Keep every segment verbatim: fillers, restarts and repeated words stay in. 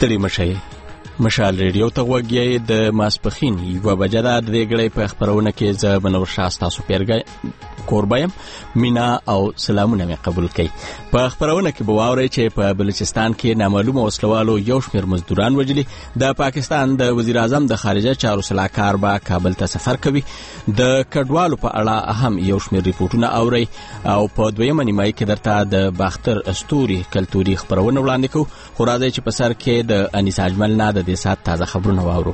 ستړي مشئ مشال ریډیو ته غوږی د ماسپخین یوه بجه ده. د دې ګړۍ په خپرونه کې زه بنور شاه ستاسو پیرګی کوربایم مینا او سلامونه مې قبول کړئ. په خپرونه کې به واورئ چې په بلوچستان کې نامعلومه وسلوالو یو شمېر مزدوران وژلي. د پاکستان د وزیر اعظم د خارجه چارو سلاکار به کابل ته سفر کوي. د کډوالو په اړه هم یو شمېر ریپورټونه اورئ او په دویمه نیمایي کې درته د باختر استوري کلتوري خپرونه وړاندې کوو. خو راځئ چې په سر کې د انیس اجمل نه د دې ساعت تازه خبرونه واورو.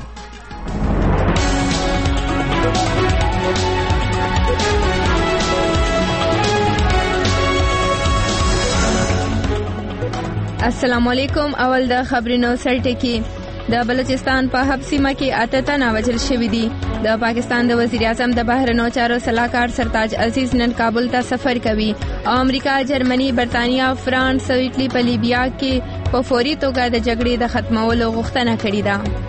السلام علیکم. اول د خبرونو سرټکی. د بلوچستان په حب سیمه کې اته تنه وژل شوي دي. د پاکستان د وزیر اعظم د بهرنیو چارو سلاکار سرتاج عزیز نن کابل ته سفر کوي. امریکا، جرمني، برتانیا، فرانس او ایټلی په لیبیا کې په فوري توګه د جګړې د ختمولو غوښتنه کړې ده.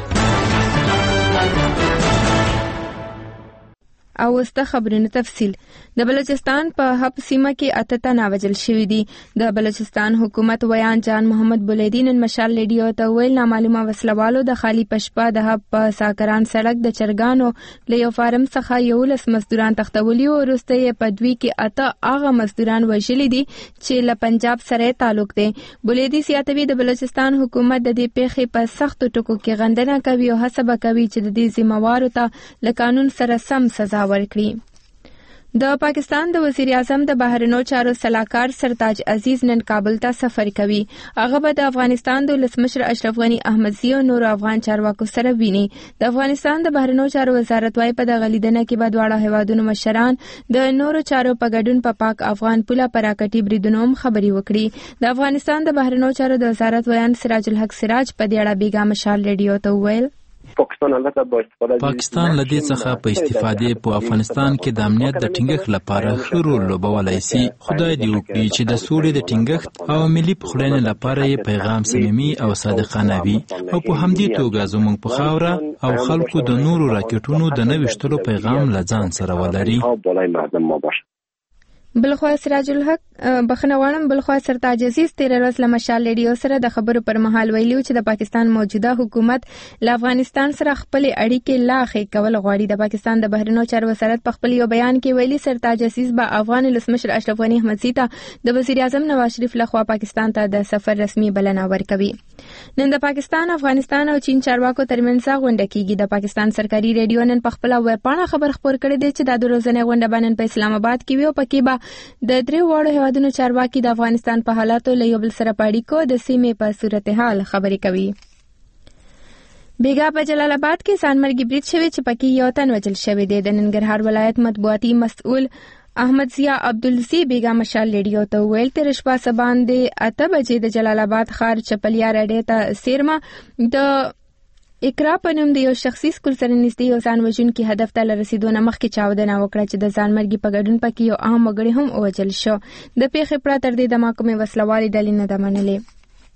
او وسته خبرونه تفصیل. د بلوچستان په حب سیمه کې اته تنه وژل شوي دي. د بلوچستان حکومت ویان جان محمد بولیدی نن مشال ریډیو ته ویل نامعلومه وسلوالو د خالی پشپا د حب په ساکران سړک د چرګانو له یو فارم څخه یولس مزدوران تختولي او وروسته یې په دوی کې اته هغه مزدوران وژلي دي چې له پنجاب سره تعلق دي. بولیدی زیاتوي د بلوچستان حکومت د دې پیښې په سختو ټکو کې غندنه کوي او هڅه کوي چې د دې ذمہوارو ته له قانون سره سم سزا ورکړي. د پاکستان د وزیر اعظم د بهرنیو چارو سلاکار سرتاج عزیز نن کابل ته سفر کوي. هغه به د افغانستان د ولسمشر اشرف غنی احمدزي او نور افغان چارواکو سره ویني. د افغانستان د بهرنیو چارو وزارت وايي په دغه لیدنه کې به دواړه هیوادونو مشران د نورو چارو په ګډون په پاک افغان پوله پر راکټي بریدونو هم خبري وکړي. د افغانستان د بهرنیو چارو د وزارت ویان سراج الحق سراج په دې اړه بیګا مشال ریډیو ته وویل پاکستان لدې څخه په استفادې په افغانستان کې د امنیت د ټینګښت لپاره ښه رول لوبولی سي. خدای دې وکړي چې د سولې د ټینګښت او ملي پخلاینې لپاره یې پیغام صمیمي او صادقانه وي او په همدې توګه زموږ په خاوره او خلکو د نورو راکټونو د نه ویشتلو پیغام له ځان سره ولري. بلخوا سراج الحق بخنه غواړم بلخوا سرتاج عزیز تیر ورځ له مشال ریډیو سره د خبرو پر مهال ویلي چې د پاکستان موجوده حکومت له افغانستان سره خپل اړیکې لا ښې کول غواړي. د پاکستان د بهرنیو چارو وزارت په خپل یو بیان کې ویلي سرتاج عزیز به افغان ولسمشر اشرف غنی احمدزي ته د وزیر اعظم نواز شریف لخوا پاکستان ته د سفر رسمي بلنه ورکوي. نن د پاکستان، افغانستان او چین چارواکو ترمنځ غونډه کیږي. د پاکستان سرکاري ریډیو نن په خپل ویبپاڼه خبر خپور کړی دی چې د دروازنې غونډه باندې په اسلام آباد کې وي او پکې به د درې واړو هیوادونو چارواکي د افغانستان په حالاتو له یو بل سره په اړیکو د سیمې په صورتحال خبرې کوي. بیګا په جلال آباد کې ځانمرګي برید شوی چې پکې یو تن وژل شوی دی. د ننګرهار ولایت مطبوعاتي مسؤل احمد ضیا عبدالزی بیګا مشال ریډیو ته ویل تر شپه سباندې اته بجې د جلال آباد ښار چپلیا رډې ته سیرما د اقرا په نوم د یو شخصي سکول سره نږدې یو ځان وژونکي هدف ته له رسېدو نه مخکې چاودنه وکړه چې د ځانمرګي په ګډون پکې یو عام وګړی هم ووژل شو. د پیښې پرته تر دې دمه کومې وسلوالې ډلې نه ده منلې.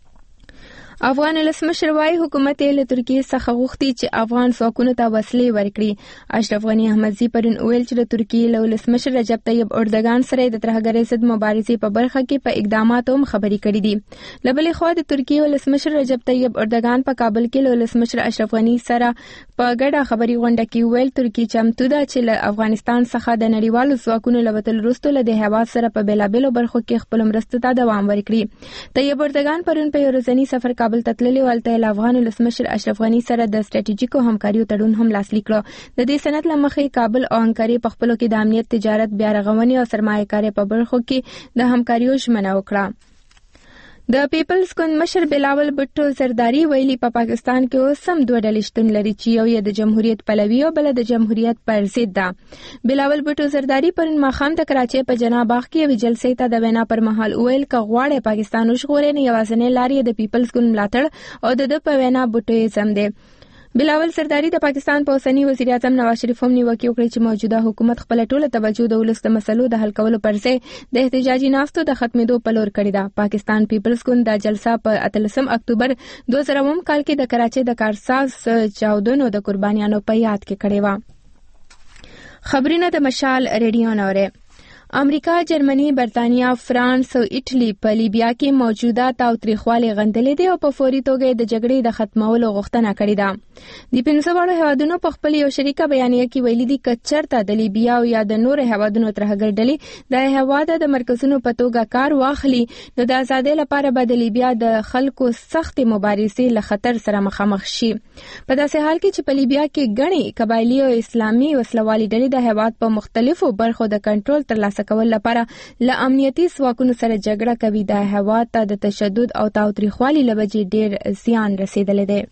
افغان ولسمشر وايي حکومت یې له ترکیې څخه غوښتي چې افغان ځواکونو ته وسلې ورکړي. اشرف غنی احمدزي پرون ویل چې د ترکیې له ولسمشر رجب طیب اردوګان سره د ترهګرۍ ضد مبارزې په برخه کې په اقداماتو هم خبرې کړې دي. له بلې خوا د ترکیې ولسمشر رجب طیب اردوګان په کابل کې له ولسمشر اشرف غنی سره په ګډه خبري غونډه کې ویل ترکیې چمتو ده چې له افغانستان څخه د نړیوالو ځواکونو له وتلو وروسته له دې هېواد سره په بېلابېلو برخو کې خپلو مرستو ته دوام ورکړي. طیب اردوګان پرون په یو ورځني سفر کابل ته تللی و. له افغان ولسمشر اشرف غنی سره د ستراتیژیکو همکاریو تړون هم لاسلیک کړ. د دې سند له مخې کابل او انکارې په خپلو کې د امنیت، تجارت، بیا رغونې او سرمایه‌کارۍ په برخو کې د همکاریو ژمنه وکړه. د پیپلز ګوند مشر بلاول بټو زرداری ویلي په پا پاکستان کې اوس هم دوه ډلې شتون لري چې یو یې د جمهوریت پلوي او بل د جمهوریت پر ضد ده. بلاول بټو زرداری پرون ماښام د کراچۍ په جناب باغ کې یوې جلسې ته د وینا پر مهال ویل که غواړئ پاکستان وژغورئ نو یوازینۍ لار یې د پیپلز ګوند ملاتړ او د ده په وینا بټویزم دی. بلاول سرداری د پاکستان په اوسني وزیر اعظم نواز شریف هم نیوکې وکړې چې موجوده حکومت خپل ټوله توجه د ولس د مسلو د حل کولو پر ځای د احتجاجي ناستو د ختمېدو په لور کړې ده. پاکستان پیپلز ګوند دا جلسه په اتلسم اکتوبر دوه زره اووم کال کې د کراچۍ د کارساز چاودنو د قربانیانو په یاد کې کړې وه. خبرونه د مشال ریډیو نوره. امریکا، جرمني، برتانیا، فرانس او ایټالي په لیبیا کې موجوده تاوتریخوالي غندلې دي او په فوري توګه د جګړې د ختمولو غوښتنه کړې ده. د پنځه واړو هیوادونو په خپل یو شریکه بیانیه کې ویلي دي چې چېرته د لیبیا او یا د نورو هیوادونو ترهګر ډلې د هیواد د مرکزونو په توګه کار واخلي نو د ازادۍ لپاره به د لیبیا د خلکو سخت مبارزې له خطر سره مخامخ شي. په داسې حال کې چې په لیبیا کې ګڼې قبایلي او اسلامي وسلوالي ډلې د هیواد په مختلفو برخو د کنټرول ترلاسه کول لپاره له امنیتي ځواکونو سره جګړه کوي، د هیواد ته د تشدد او تاوتریخوالي له وجې ډېر زیان رسیدلی دی.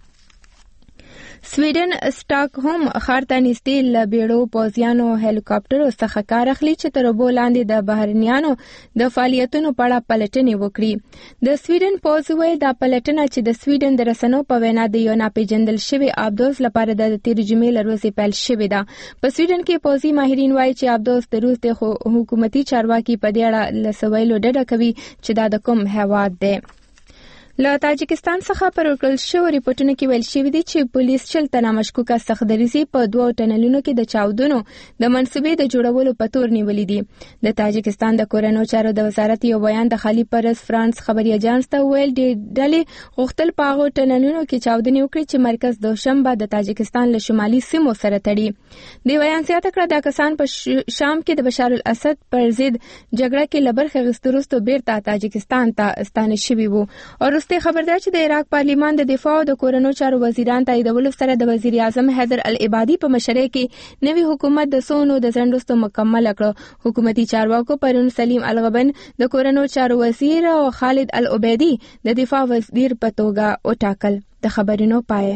سویډن سټاکهوم ښار ته نږدې له بیړو پوځیانو هلیکاپټرو څخه کار اخلي چې تر اوبو لاندې د بهرنیانو د فعالیتونو په اړه پلټنې وکړي. د سویډن پوځ ویل دا پلټنه چې د سویډن د رسنیو په وینا د یو ناپېژندل شوي ابدوز لپاره د تېرې جمعې له ورځې پیل شوې ده. په سویډن کې پوځي ماهرین وایي چې ابدوز د روس د حکومتي چارواکي په دې اړه له څه ویلو ډډه کوي چې دا د کوم هیواد دی. له تاجکستان څخه پر ورکړل شوو ریپورتونو کې ویل شوي دي چې پولیس شل تنه مشکوکه سختدریزي په دوو ټنلونو کې د چاودنو د منصوبې د جوړولو په تور نیولي دي. د تاجکستان د کورنیو چارو د وزارت یو بیان د خالي پرس فرانس خبري اژانس ته ویل د ډلې غوښتل په هغو ټنلونو کې چاودنې وکړي چې مرکز دوشنبه د تاجکستان له شمالي سیمو سره تړي. د بیان زیاته کړه دا کسان په شام کې د بشار الاسد پر ضد جګړه کې له برخې اخیستو وروسته بیرته تاجکستان ته ستانه شوي وو. وروسته خبردار چې د عراق پارلیمان د دفاع او د کورنیو چارو وزیران تاییدولو سره د وزیر اعظم حیدر العبادي په مشرۍ کې نوی حکومت د سونو د ځنډوستو مکمل کړ. حکومتي چارواکو پرون سلیم الغبن د کورنیو چارو وزیر او خالد العبیدي د دفاع وزیر په توګه وټاکل. د خبرونو پای.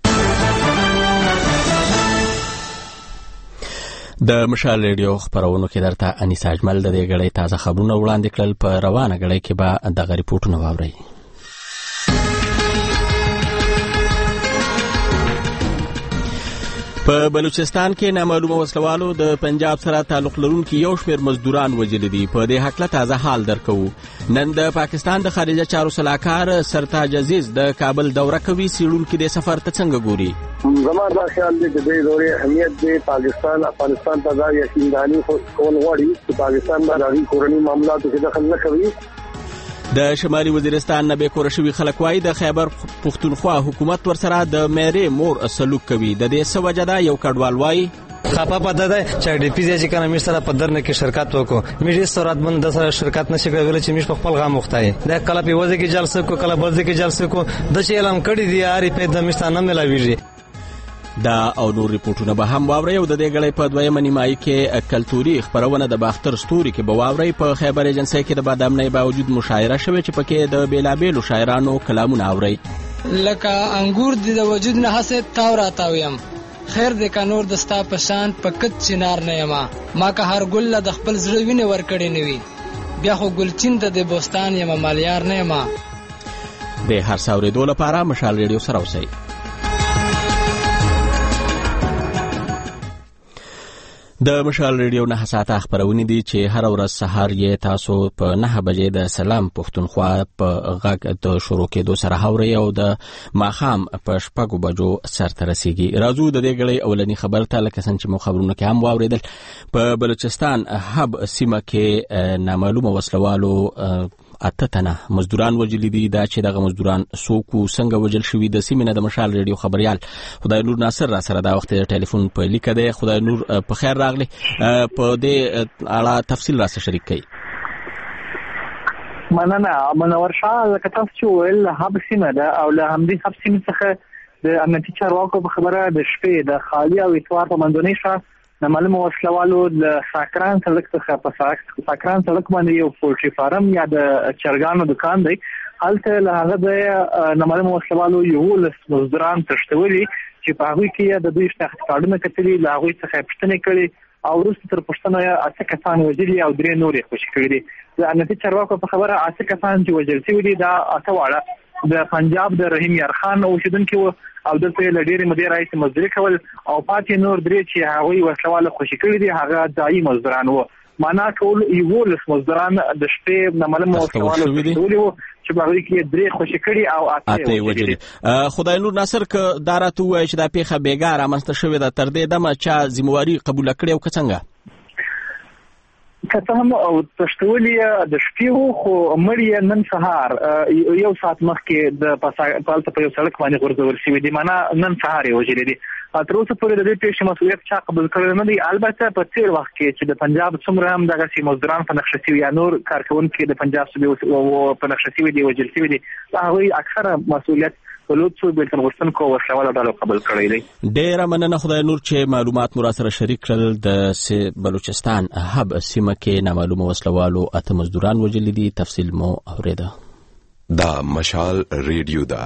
د مشال ریډیو خبرونو کې درته انیسا اجمل د دې غړې تازه خبرونه وړاندې کړل. په روانه غړې کې به د ریپورتونو واورئ. په بلوچستان کې نامعلومه وسلوالو د پنجاب سره تعلق لرونکي یو شمېر مزدوران وژلي دي. په دې هکله تازه حال درکوو. نن د پاکستان د خارجه چارو سلاکار سرتاج عزیز د کابل دوره کوي. سیړونکي د سفر ته څنګه ګوري؟ زما دا خیال دی چې د دورې اهمیت دی پاکستان افغانستان ته دا یقینداني کول غواړي چې پاکستان د هغې کورني معاملاتو کې دخل نه کوي. د شمالي وزیرستان نه به کور شوي خلک وایي د خیبر پښتونخوا حکومت ورسره د میرې مور سلوک کوي. د دې څه وجه ده؟ یو کډوال وایي خپه پته ده چې ډي پی چې کنه مې سره په درنه کې شرکت وکړو. مې ډېر سراتمن د سره شرکت نشي کولای چې مې په خپل غم مختای دا کله په وځي کې جلسه کو کله بل ځای کې جلسه کو د چې اعلان کړی دی یاري په د مستانه ملاویږي. دا او نور ریپورتونه به هم واورئ او د دې غړې په دویمه نیمایي کې کلتوري خبرونه د باختر ستوري کې به واورئ. په خیبر ایجنسۍ کې د بادامنۍ باوجود مشاعره شوې چې پکې د بیلابیلو شاعرانو کلامونه اورئ. لکه انګور د وجود نه حسد تاو راتاویم خیر دې کا نور د ستا په شان په کت چنار نه یما ما که هر ګل د خپل زړه وینې ورکړې نه وي بیا خو ګلچین ته د بوستان یما مالیار نه یما. د هر څاورېدو لپاره مشال ریډیو سره اوسئ. د مشال ریډیو نه ساعته خبرونه دي چې هر ورځ سهار یې تاسو په نه بجې د سلام پښتونخوا په غږ د شروع کېدو سره هوري او د ماخام په شپږو بجو سرته رسیږي. راځو د دې غړې اولنی خبر ته لکه څنګه چې مو خبرونه کې هم واوریدل. په بلوچستان هب سیمه کې نامعلومه وسلوالو اته تنه مزدوران وژلي دي. دا چې دغه مزدوران څوک څنګه وژل شوي د سیمې نه د مشال ریډیو خبريال خدای نور ناصر را سره دا وخت د ټلیفون په لیکه دی. خدای نور په خیر راغلی. په دې اړه تفصیل را سره شریک کړئ. مننه منور شاه. لکه تاسو چې ویل هب سیمه ده او له همدې هب سیمې څخه د امنیتي چارواکو په خبره د شپې د خالي او اتوار په منځنۍ شاه د معلومه وسلوالو د ساکران سړک څخه په ساکران سړک باندې یو پولټري فارم یا د چرګانو دکان دی. هلته له هغه د معلومه وسلوالو یو لس مزدوران تښتولي چې په هغوی کې د دوی شناخت کارډونه کتلي له هغوی څخه پوښتنې کړې او وروسته تر پوښتنو یې اته کسان وژلي او درې نور یې خوشي کړي دي. د امنیتي چارواکو په خبره اته کسان چې وژل شوي دي دا اته واړه د پنجاب د رحیم یار خان اوسیدونکي وو او دلته له ډېرې مودې راهیسې مزدوري کول او پاتې نور درې چې هغوی وسلواله خوشي کړي دي هغه ځایي مزدوران وو. معنا ټول یولس مزدوران د شپې نامعلومه وسلواله تښتولي وو چې په هغوی کې درې خوشي کړي او اته یې وژلي. خدای نور ناصر که دا راته ووایي چې دا پیښه بېګا رامنځته شوې ده تر دې دمه چا ذمهواري قبوله کړې او که څنګه؟ کته هم او تشتولې د شپې خو مړی نن سهار یو ساعت مخکې د پالته په یو سړک باندې غورځول شوی دی، معنا نن سهار یې وجلې دي. تر اوسه پورې د دې پیښې مسؤلیت چا قبول کړی نه دی. البته په تیر وخت کې چې د پنجاب څومره هم دغه سي مزدوران په نقشه شوي یا نور کارکونکي د پنجاب صوبې په نقشه شوي دي وجل شوي دي، هغوی اکثره مسؤلیت ولودسو بیلتن غوښتونکو ورشواله ډلو قبول کړی دی. ډېره مننه خدای نور چې معلومات مو راسره شریک کړل. د بلوچستان هب سیمه کې نامعلومه وسلوالو اته مزدوران وجل دي. تفصیل مو اوریده. دا مشال ریډیو دا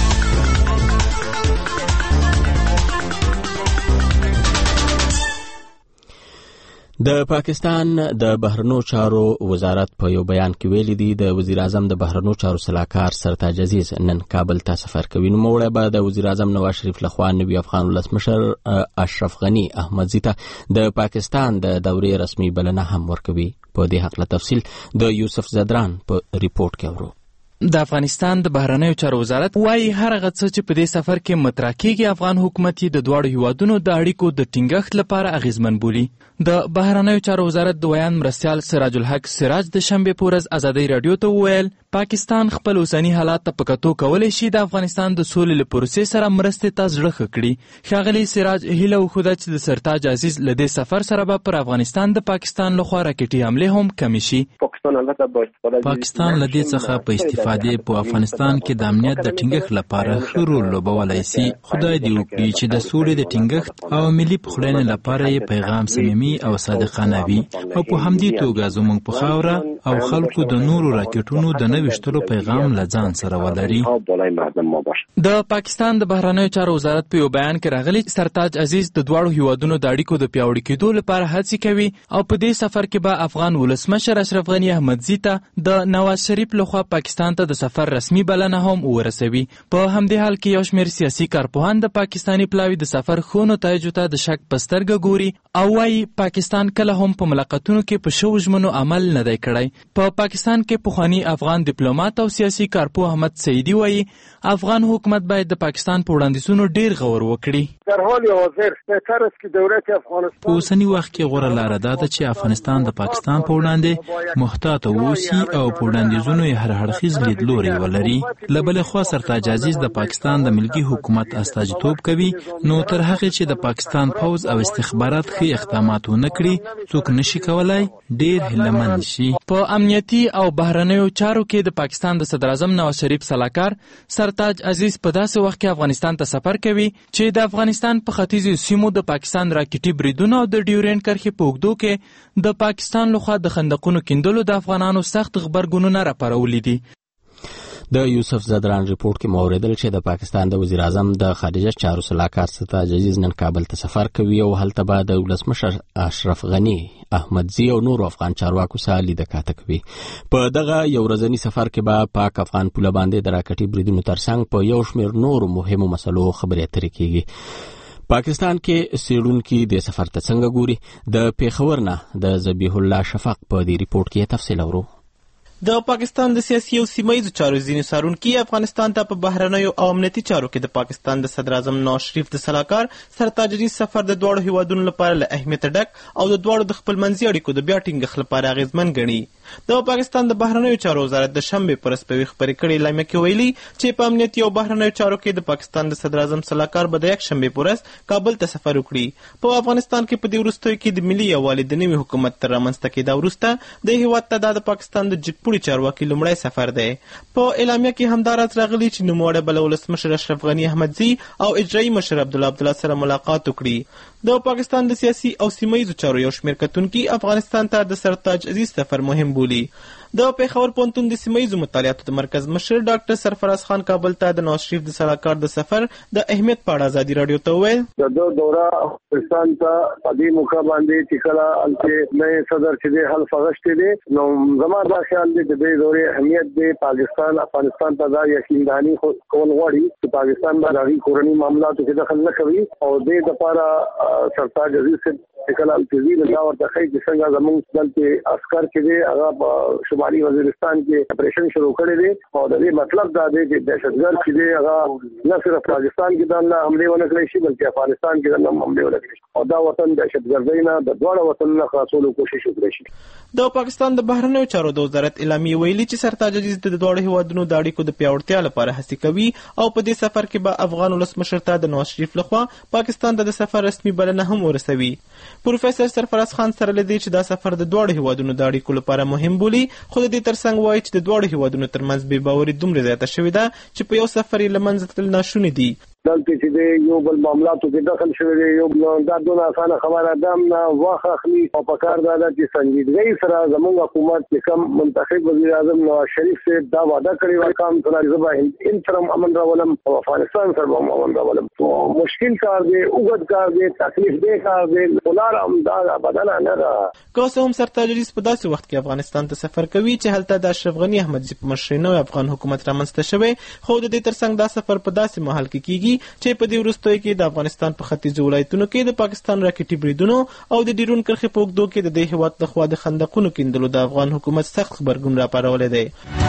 د پاکستان د بهرنیو چارو وزارت په یو بیان کې ویلي دی د وزیر اعظم د بهرنیو چارو سلاکار سرتاج عزیز نن کابل ته سفر کوي. نو موړه به د وزیر اعظم نواز شریف لخوا نوي افغان ولسمشر اشرف غنی احمدزي ته د پاکستان د دورې رسمي بلنه هم ورکوي. په دې حق له تفصیل د یوسف زدران په ریپورت کې اورو. د افغانستان د بهرنیو چارو وزارت وايي هر هغه څه چې په دې سفر کې مطرح کیږي افغان حکومت د دواړو هیوادونو د اړیکو د ټینګښت لپاره اغیزمن بولي. د بهرنیو چارو وزارت د ویان مرستیال سراج الحق سراج د شنبه په ورځ ازادي رادیو ته وویل پاکستان خپل اوسنی حالات ته په کتو کولای شي د افغانستان د سولې له پروسې سره مرستې ته زړه کړي. ښاغلي سراج هیله وښوده چې د سرتاج عزیز له دې سفر سره به پر افغانستان د پاکستان لخوا راکټي حملې هم کمې شي. پاکستان له دې څخه په استفادې په افغانستان کې د امنیت د ټینګښت لپاره ښه رول لوبولی شي. خدای دې وکړي چې د سولې د ټینګښت او ملي پخلاینې لپاره یې پیغام صمیمي او صادقانه وي او په همدې توګه زموږ په خاوره او خلکو د نورو راکټونو د وشتلو پیغام له ځان سره ولري. د پاکستان د بهرنیو چارو وزارت په یو بیان کې راغلی سرتاج عزیز د دواړو هیوادونو د اړیکو د پیاوړي کېدو لپاره هڅې کوي او په دې سفر کې به افغان ولسمشر اشرف غنی احمدزي ته د نواز شریف لخوا پاکستان ته د سفر رسمي بلنه هم ورسوي. په همدې حال کې یو شمېر سیاسي کارپوهان د پاکستاني پلاوي د سفر ښو نتایجو ته د شک په سترګه ګوري او وايي پاکستان کله هم په ملاقاتونو کې په شو ژمنو عمل نه دی کړی. په پاکستان کې پخوانی افغان ډیپلوماټ او سیاسي کارپوه احمد سعیدي وایي افغان حکومت باید د پاکستان په وړاندیزونو ډیر غور وکړي. په اوسني وخت کې غوره لاره دا ده چې افغانستان د پاکستان په وړاندې محتاط واوسي او په وړاندیزونو یې هر اړخیز لیدلوری ولري. له بلې خوا سرتاج عزیز د پاکستان د ملکي حکومت استازیتوب کوي، نو تر هغې چې د پاکستان پوځ او استخبارات ښه اقدامات ونه کړي څوک نشي کولای ډیر هیلهمند شي. په امنیتي او بهرنیو چارو کې د پاکستان د صدر اعظم نواز شریف سلاکار سرتاج عزیز په داسې وخت کې افغانستان ته سفر کوي چې د افغانستان په ختیځو سیمو د پاکستان راکټي بریدونو او د ډیورینډ کرښې په اوږدو کې د پاکستان لخوا د خندقونو کیندلو د افغانانو سخت غبرګونونه راپارولي دي. د یوسف زدران ریپورت کې موریدل چې د پاکستان د وزیر اعظم د خارجه چارو سلاکار سرتاج عزیز نن کابل ته سفر کوي او هلته به د ولسمشر اشرف غنی احمدزي او نور افغان چارواکو سره لیدنه کاته کوي. په دغه یو ورځنی سفر کې به پاک افغان پوله باندې د راکټي بریدونو ترڅنګ په یو شمېر نور مهمو مسلو خبرې اترې کیږي. پاکستان کې سیډونکو د سفر ته څنګه ګوري د پیښور نه د ذبیح الله شفق په دې ریپورت کې تفصیل اورو. د پاکستان د سیاسي او سیمایي چارو ځینې څارونکي افغانستان ته په بهرنیو او امنیتي چارو کې د پاکستان د صدر اعظم نواز شریف د سلاکار سرتاج عزیز سفر د دواړو هیوادونو لپاره له اهمیت ډک او د دواړو د خپلمنځي اړیکو د بیا ټینګښت لپاره اغیزمن ګڼي. د پاکستان د بهرنیو چارو وزارت د شنبه پر ورځ په یوه خبري کړي اعلامیه کې ویلي چې په امنیتي او بهرنیو چارو کې د پاکستان د صدر اعظم سلاکار به د یک شنبه پر ورځ کابل ته سفر وکړي. په افغانستان کې په دې وروستیو کې د ملي یووالي د نوي حکومت تر رامنځته کېدا وروسته د هیواد ته د پاکستان د جګپوړي چارواکي لومړی سفر دی. په اعلامیه کې همداراز راغلي چې نوموړی به له ولسمشر اشرف غنی احمدزي او اجرایي مشر عبدالله عبدالله سره ملاقات وکړي. د پاکستان د سیاسي او سیمایي چارو یو شمېر کتونکي افغانستان ته د سرتاج عزیز سفر مهم بولي. د پیښور پوهنتون د سیمایي مطالعاتو د مرکز مشر ډاکټر سرفراز خان کابل ته د نواز شریف د سلاکار د سفر د اهمیت په اړه ازادي رادیو ته وویل د دوه دوره افغانستان ته په دې موقع باندې چې کله الته نوې صدر چې د حل فغشت دي نو زما دا خیال دی د دې دورې اهمیت دی پاکستان افغانستان ته دا یقین دانی کول غواړي چې پاکستان باندې کورنی معاملاتو کې دخل نه کوي او د لپاره سرتاج عزیز کله التزام دا ورته خې چې څنګه زموږ دلته عسكر چې دی هغه په شمالي وزیرستان کې اپریشن شروع کړی دی او د دې مطلب دا دی چې دهشتګرد چې دی هغه نه صرف پاکستان کې د حمله ونه کړی شي بلکې افغانستان کې د حمله ونه کړی او دا وطن دهشتګردۍ نه د دوه وطنونو خلاصولو کوشش وکړي شي. د پاکستان د بهرنیو چارو د وزارت اعلامیه ویلي چې سرتاج عزیز د دوه هیوادونو د اړیکو د پیاوړتیا لپاره هڅې کوي او په دې سفر کې به افغان ولسمشر ته د نواز شریف لخوا پاکستان ته د سفر رسمي بلنه هم ورسوي. پروفیسور سرفراز خان سره لدی چې دا سفر د دوه هیوادونو د اړیکو لپاره مهم بولي، خو د دې ترڅنګ وایي چې د دوه هیوادونو ترمنځ بې باوري دومره زیاته شوې ده چې په یو سفر یې له منځه تلل ناشوني دي. دلته چې د یو بل معاملاتو کې دخل شوی دی یو دا دونه اسانه خبره ده نه واخ اخلي او په کار دا چې سنجیدګۍ سره زموږ حکومت چې کوم منتخب وزیر اعظم نواز شریف سے دا وعده کړی و کام سره زبا ان سره امن راولم او افغانستان سره امن راولم مشکل کار دی اوږد کار دی تکلیف دی کار دی ولر هم دا بدل نه را کوم سرتاج عزیز په داسې وخت کې افغانستان ته سفر کوي چې هلته د اشرف غنی احمدزي په مشرۍ نوی افغان حکومت رامنځته شوی، خو د دې ترڅنګ دا سفر په داسې محل کې کیږي چې په دې وروستیو کې د افغانستان په ختیځو ولایتونو کې د پاکستان راکټي بریدونو او د ډیرون کرښې په اوږدو کې د دې هیواد لخوا د خندقونو کیندلو د افغان حکومت سخت خبرګون راپارولی دی.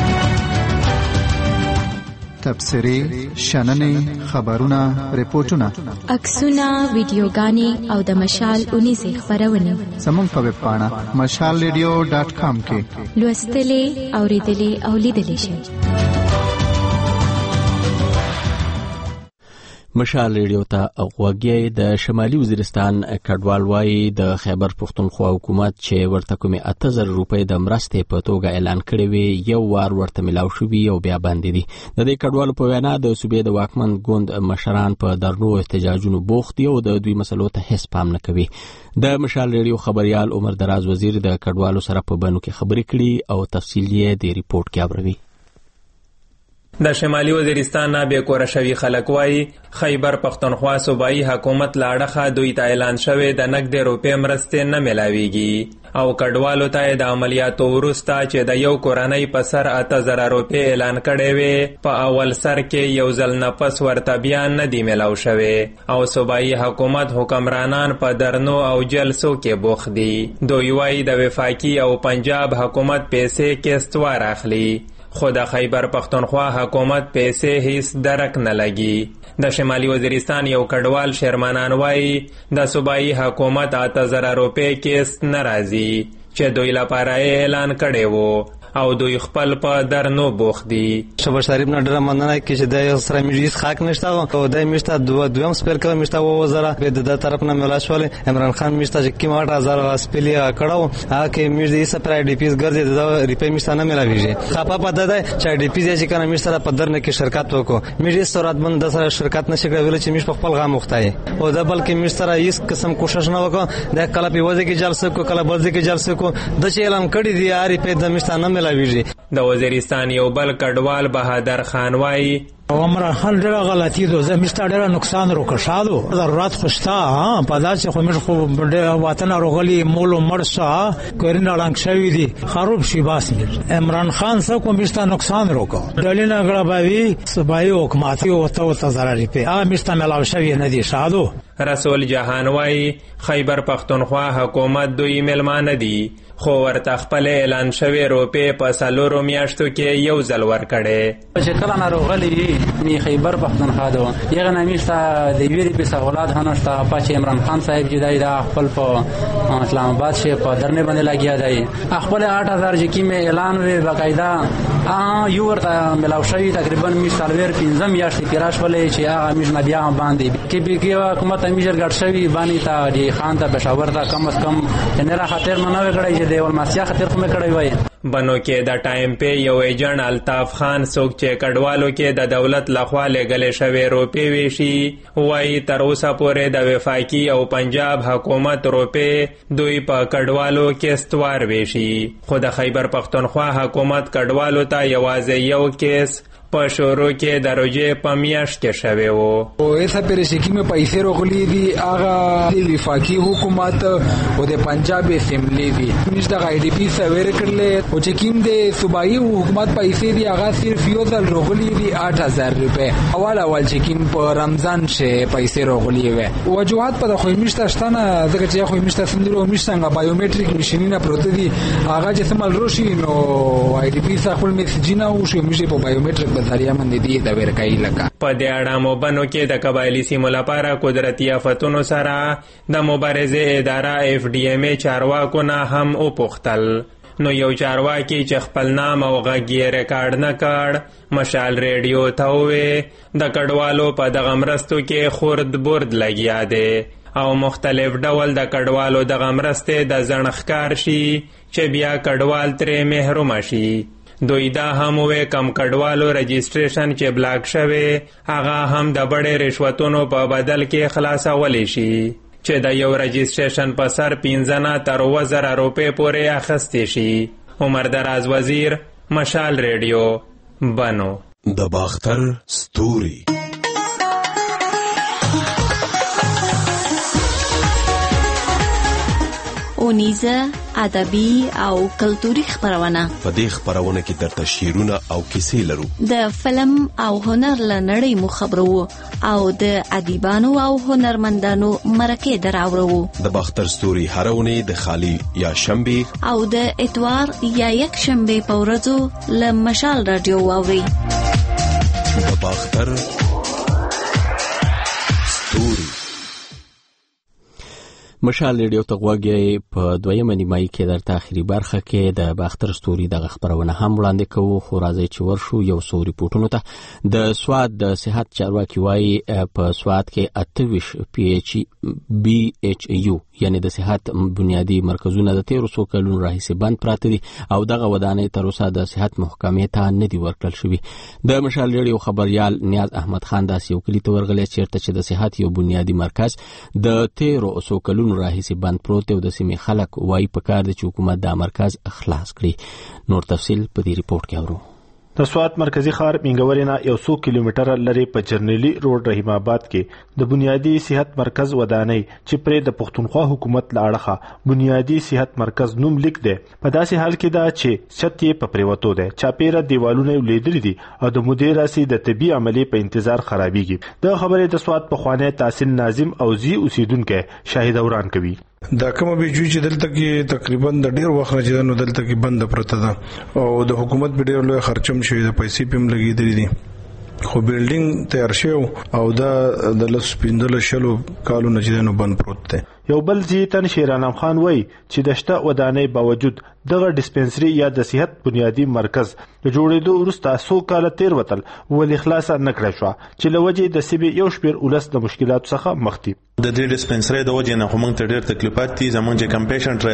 تبصرې، شننې، خبرونه، ریپورتونه، عکسونه، ویډیوګانې او د مشال اونیزې خپرونې زموږ په ویب پاڼه مشال ریډیو ډاټ کام کې لوستلې، اورېدلې او لیدلې شئ. مشال ریډیو ته غوږی د شمالي وزیرستان کډوال وایي د خیبر پښتونخوا حکومت چې ورته کومې اته زره روپۍ د مرستې په توګه اعلان کړې وي یو وار ورته ملاو شوي او بیا باندې دي. د دې کډوالو په وینا د صوبې د واکمن ګوند مشران په درنو احتجاجونو بوخت دي او د دوی مسلو ته هیڅ پام نه کوي. د مشال ریډیو خبريال عمر دراز وزیر د کډوالو سره په بنو کې خبرې کړي او تفصیل یې د ریپورت کې اوروي. د شمالي وزیرستان نه به کور شوی خلک وای خیبر پښتونخوا صوبایي حکومت لاړه دوی ته اعلان شوی د نقد روپې مرستې نه ملاويږي او کډوالو ته د عملیاتو ورسته چې د یو کورنۍ په سر اته زره روپې اعلان کړي وي په اول سر کې یو ځل نفس ورته بیان نه دی ملاو شوی او صوبایي حکومت حکمرانان په درنو او جلسو کې بوخ دي. دوی وای د وفاقي او پنجاب حکومت پیسې کېستوار اخلي خو د خیبر پښتونخوا حکومت پیسې هیڅ درک نه لګي. د شمالي وزیرستان یو کډوال شرمانان وایي د صوبایي حکومت اته زره روپۍ کیست نه راځي چې دوی لپاره اعلان کړی وو او دوی خپل په درنو بوخ دي. شباش شریف نه ډېره مننه کې چې د سره میږي خاک نشته او د میشته دوه دویم سپیر کړه میشته و زره به د طرف نه ملا شول عمران خان میشته چې کیم اټ هزار سپیلی کړه هغه کې میږي سپرای ډی پی اس ګرځي د ریپې میشته نه ملاويږي. خپه پته ده چې ډی پی چې کنه میشته په درنه کې شرکت وکړو میږي سورات بند د سره شرکت نشي کولای چې میش په خپل غام مختای او د بلکې میشته هیڅ قسم کوشش نه وکړه د کله په وځي کې جلسه کو کله بلځي کې جلسه کو د چې اعلان کړی دی یاري په د میشته نه د وزیرستان یو بل کډوال بهادر خان وایي عمران خان ډېره غلطي ده زميسته ډېره نقصان روکشادو ضرورت خوشتا په داسې خو موږ خو وطن روغلي مول مرسا کورن رنګ شوی دي خراب شي باس عمران خان څه کوم میسته نقصان روکو دلینا غړباوي صوبایي حکومت او ته ته ضرر پی ا میسته ملاو شوی نه دي شادو. رسول جهان وای خیبر پښتونخوا حکومت دوی ملمانه دي خو ورته خپل اعلان شوی روپې په سلورو میاشتو کې یو ځل ورکړي چې کله ناروغلی نی خیبر پښتونخوا دو یغه نمیشته د ویری په سوالات هنشته پچ عمران خان صاحب جدای دا خپل په اسلام آباد شه په درنه باندې لګیا دی خپل آठ هزار چې کیمه اعلان وی باقاعده ا یو ورته ملاو شوی تقریبا میشتلور پنځم میاشتې پیراش ولې چې هغه میش نبیا باندې کې به کې حکومت امیجر ګټ شوی باندې تا دی خان ته پېښور ته کم از کم نه را خاطر منو کړی چې دیول ماسیا خاطر خو مې کړی وای. بنو کې د ټایم په یو ایجنټ الطاف خان څوک چې کډوالو کې د دولت لخوا لګلې شوی روپې ویشي وای تر اوسه پورې د وفاقي او پنجاب حکومت روپې دوی په کډوالو کې استوار ویشي خو د خیبر پښتونخوا حکومت کډوالو ته یوازې یو کیس په شروع کې د روژې په میاشت کې شوی و. او ایسا پیرې چې کومې پیسې راغلي دي هغه د وفاقي حکومت او د پنجاب اسمبلی دي موږ د آی ډي پی سویر کړل او چې کوم د صوبایي حکومت پیسې دي هغه صرف یو ځل راغلي دي آठ هزار روپے. اول اول چې کوم په رمضان شه پیسې راغلي وي وجوهات په خو میشته شتنه دغه چې خو میشته سندرو میشتنګ بایومټریک ماشینونه پروت دي هغه چې سمال روشي نو آی ډي پی څخه خپل میسجونه او شو میشه په بایومټریک په ذریعہ باندې دي دا ورکای لکه. په دې اړه مو بنو کې د قبایلی سیمو لپاره قدرتي آفتونو سره د مبارزې اداره اف ډي ام ای چارواکو نه هم وپوښتل. نو یو چارواکي چې خپل نام او غږ یې ریکارډ نه کړ مشال ریډیو ته وویل د کډوالو په دغه مرستو کې خورد برد لګیا دی او مختلف ډول د کډوالو دغه مرستې د زړښکار شي چې بیا کډوال ترې محروم شي. دوی دا هم وې کم کډوالو رجسټریشن چې بلاک شوی هغه هم د بڑې رشوتونو په بدل کې خلاصولی شي چې د یو رجسټریشن په سر پنځه نه تر اووه زره روپۍ پورې اخیستی شي. عمر دراز وزیر، مشال ریډیو، بنو. د باختر ستوري اونیزه ادبي او کلتوري خبرونه. په دې خبرونه کې درته شعرونه او کیسې لرو. د فلم او هنر له نړۍ مو خبرو او د ادیبانو او هنرمندانو مرکې دراوړو. د باختر ستوري هرونه د خالی یا شنبه او د اتوار یا یک شنبه په ورځو له مشال رادیو واوري. د باختر ستوري مشال ریډیو ته غوږی په دویمه نیمایي کې درته اخري برخه کې د باختر ستوري دغه خبرونه هم وړاندې کوو. خو راځئ چې ورشو یو څو ریپورټونو ته. د سواد د صحت چارواکي وایي په سواد کې اته ویشت پی ایچ بی ایچ یو یعنی د صحت بنیادی مرکزونه د تیرو څو کلونو راهیسې بند پراته دي او دغه ودانۍ تر اوسه د صحت محکمې ته نه دي ورکړل شوي. د مشال ریډیو خبریال نیاز احمد خان داسې یو کلي ته ورغلی چیرته چې د صحت یو بنیادی مرکز د تیرو څو کلونو راهیسې بند پروت او د سیمې خلک وایي پکار دی چې حکومت دا مرکز خلاص کړي. نور تفصیل په دې ریپورت کې اورو. د سوات مرکزی ښار منګورې نه یو څو کیلومتره لرې په جرنیلی روډ رحیم آباد کې د بنیادی صحت مرکز ودانۍ چې پرې د پښتونخوا حکومت له اړخه بنیادی صحت مرکز نوم لیک دی په داسې حال کې دا چې چھت یې په پریوتو دی چاپیره دیوالونه لیدلي دي او د مدیر راسي د طبي عملي په انتظار خرابېږي. د خبرې د سوات په خوانی تحسین ناظم او زی اوسیدونکو شاهد اوران کوي. دا کومه به جوړ چې دلته کې تقریبا د ډیر وخت نه چې نو دلته کې بند پرته ده او د حکومت په ډیر لوی خرچم شوی د پیسې پم لګیدلې دي خو بیلډینګ تیار شو او دا د لس پندل شلو کالو نه چې نو بند پروت دی. یو بل زیتن شیرانم خان وای چې د شته ودانۍ باوجود دغه ډیسپنسری یا د صحت بنیادی مرکز د جوړېدو وروسته څو کاله تیر وتل ولې خلاص نه کړی شو چې لوجه د سیمې یو شمېر ولس د مشکلاتو څخه مخ دي. د دې ډیسپنسری د وجه نه هم ته ډېر تکلیفات دي زمونږ چې کم پیشنټ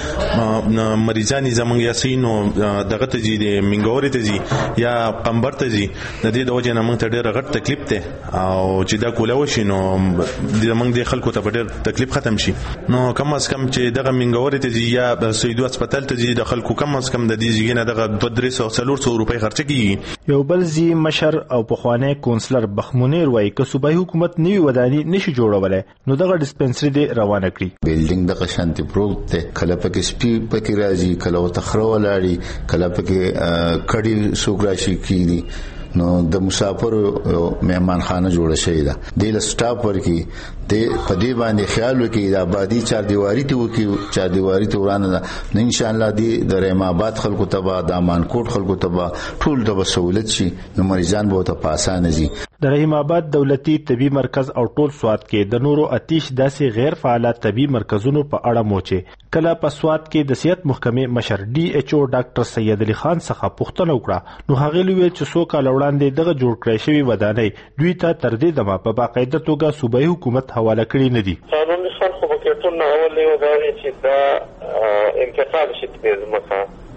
راځي مریضان زمونږ یا سینو دغه ته دي منګوري ته دي یا قمبر ته دي د دې د وجه نه موږ ته ډېر غټ تکلیف ته او چې دا کوله وشي نو زمونږ د خلکو ته ډېر تکلیف ختم شي. نو کم از کم چې دغه منګوري ته دي یا سیدو هسپتال ته دي د خلکو کم از کم د دې ځګنه دغه دوه درې سوه څلور سوه روپۍ خرچ کیږي. یو بل زی مشر او پخوانی کونسلر بخمونیر وای که صوبایي حکومت نوی ودانی نشي جوړولای نو دغه ډیسپنسری دی روانه کړی. بیلډینګ د قشانتی پروت ته کله پکې سپی پکې راځي کله تخرو ولاړی کله پکې کډي سوګراشي کیږي نو د مسافر مهمان خانه جوړه شوې ده د سټاپ ورکی د پدې باندې خیال وکي د آبادی چار دیواری ته وکي چار دیواری ته ورانه ده ان شاء الله دی د رحیم آباد خلکو ته د امانکوټ خلکو ته ټول د سہولت شي نو مریضان به ته پاسانه دي. د رحیم آباد دولتي طبي مرکز او ټول سوات کې د نورو اتیش داسې غیر فعال طبي مرکزونو په اړه موچه کله په سوات کې د صحت محکمې مشر ډي ایچ او ډاکټر سید علي خان څخه پوښتنه وکړه نو هغه ویل چې څو کال وړاندې دغه جوړ کړی شوی ودانۍ دوی ته تر دې دمه په باقاعده توګه صوبایي حکومت حواله کړی نه دي. قانون خلکو په کې ټول اول یو غواړي چې دا انتقال شي د ځمکه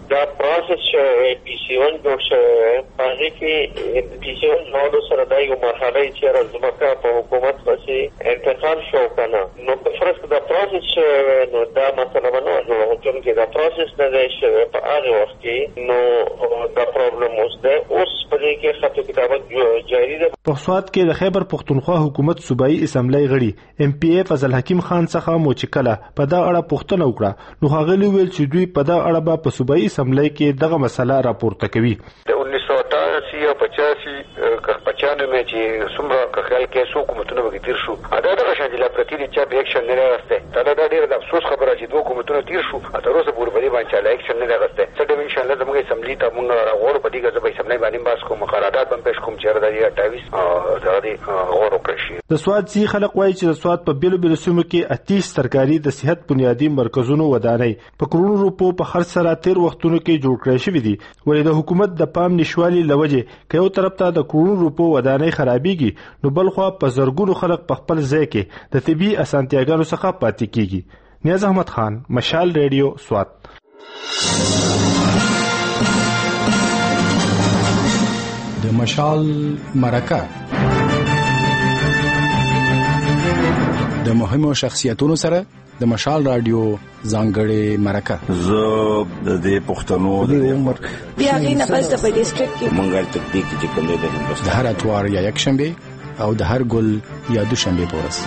دا پروسس شوی پی سی ون جوړ شوی هغه کې پی سی ون نو سره دا یو مرحله چې راځمکه په حکومت پسې انتقال شو کنه نو په فرض دا پروسس شوی نو دا مثلا نو جوړ چې دا پروسس نه دی شوی په هغه وخت کې نو دا پرابلم اوس ده اوس په دې کې خطو کتابت جاری ده. په سواد کې د خیبر پختونخوا حکومت صوبایي اسمبلی غړي ام پی ای فضل حکیم خان څخه مو چې کله په دا اړه پوښتنه وکړه نو هغه ویل چې دوی په دا اړه به په صوبایي اسمبلی کې دغه مسله راپورته کوي. د انیس سو اٹھاسی او پچاسی پچانوے چې څومره که خیال کې څو حکومتونه وګړي تیر شو دا دغه شان لا پرتی دي چې به اکشن نه راغسته دا دا ډیر د افسوس خبره چې دوه حکومتونه تیر شو تر اوسه پورې باندې باندې لا اکشن نه راغسته څه ان شاء الله زموږ اسمبلی ته موږ غوړ په دې کې زبې اسمبلی باندې باس کوم قرارداد باندې پېښ کوم چې د اټاویس دا دي غوړ وکړي. د سواد سي خلک وایي چې د سواد په بیلو بیلو سیمو کې اتیس سرکاري د صحت بنیادی مرکزونو ودانۍ په کروڑو روپو په خرڅ سره تیر وختونو کې جوړ کړی شوی دي ولې د حکومت د پام نشوالي لوجه که یو طرف ته د کروڑو روپو ودانۍ خرابېږي نو بل خو په زرګونو خلک په خپل ځای کې د طبي اسانتیاګانو څخه پاتې کیږي. نیاز احمد خان، مشال ریډیو، سوات. د مشال مرکه د مهمو شخصیتونو سره د مشال رادیو ځانګړې مرکه. زه د دې پښتنو د عمر بیا غي نه پس په ډیسټریکټ کې مونږه تکتیک چې کوم دی د هندوستان د هر اتوار یا یک شنبه او د هر ګل یا دوشنبه پورس.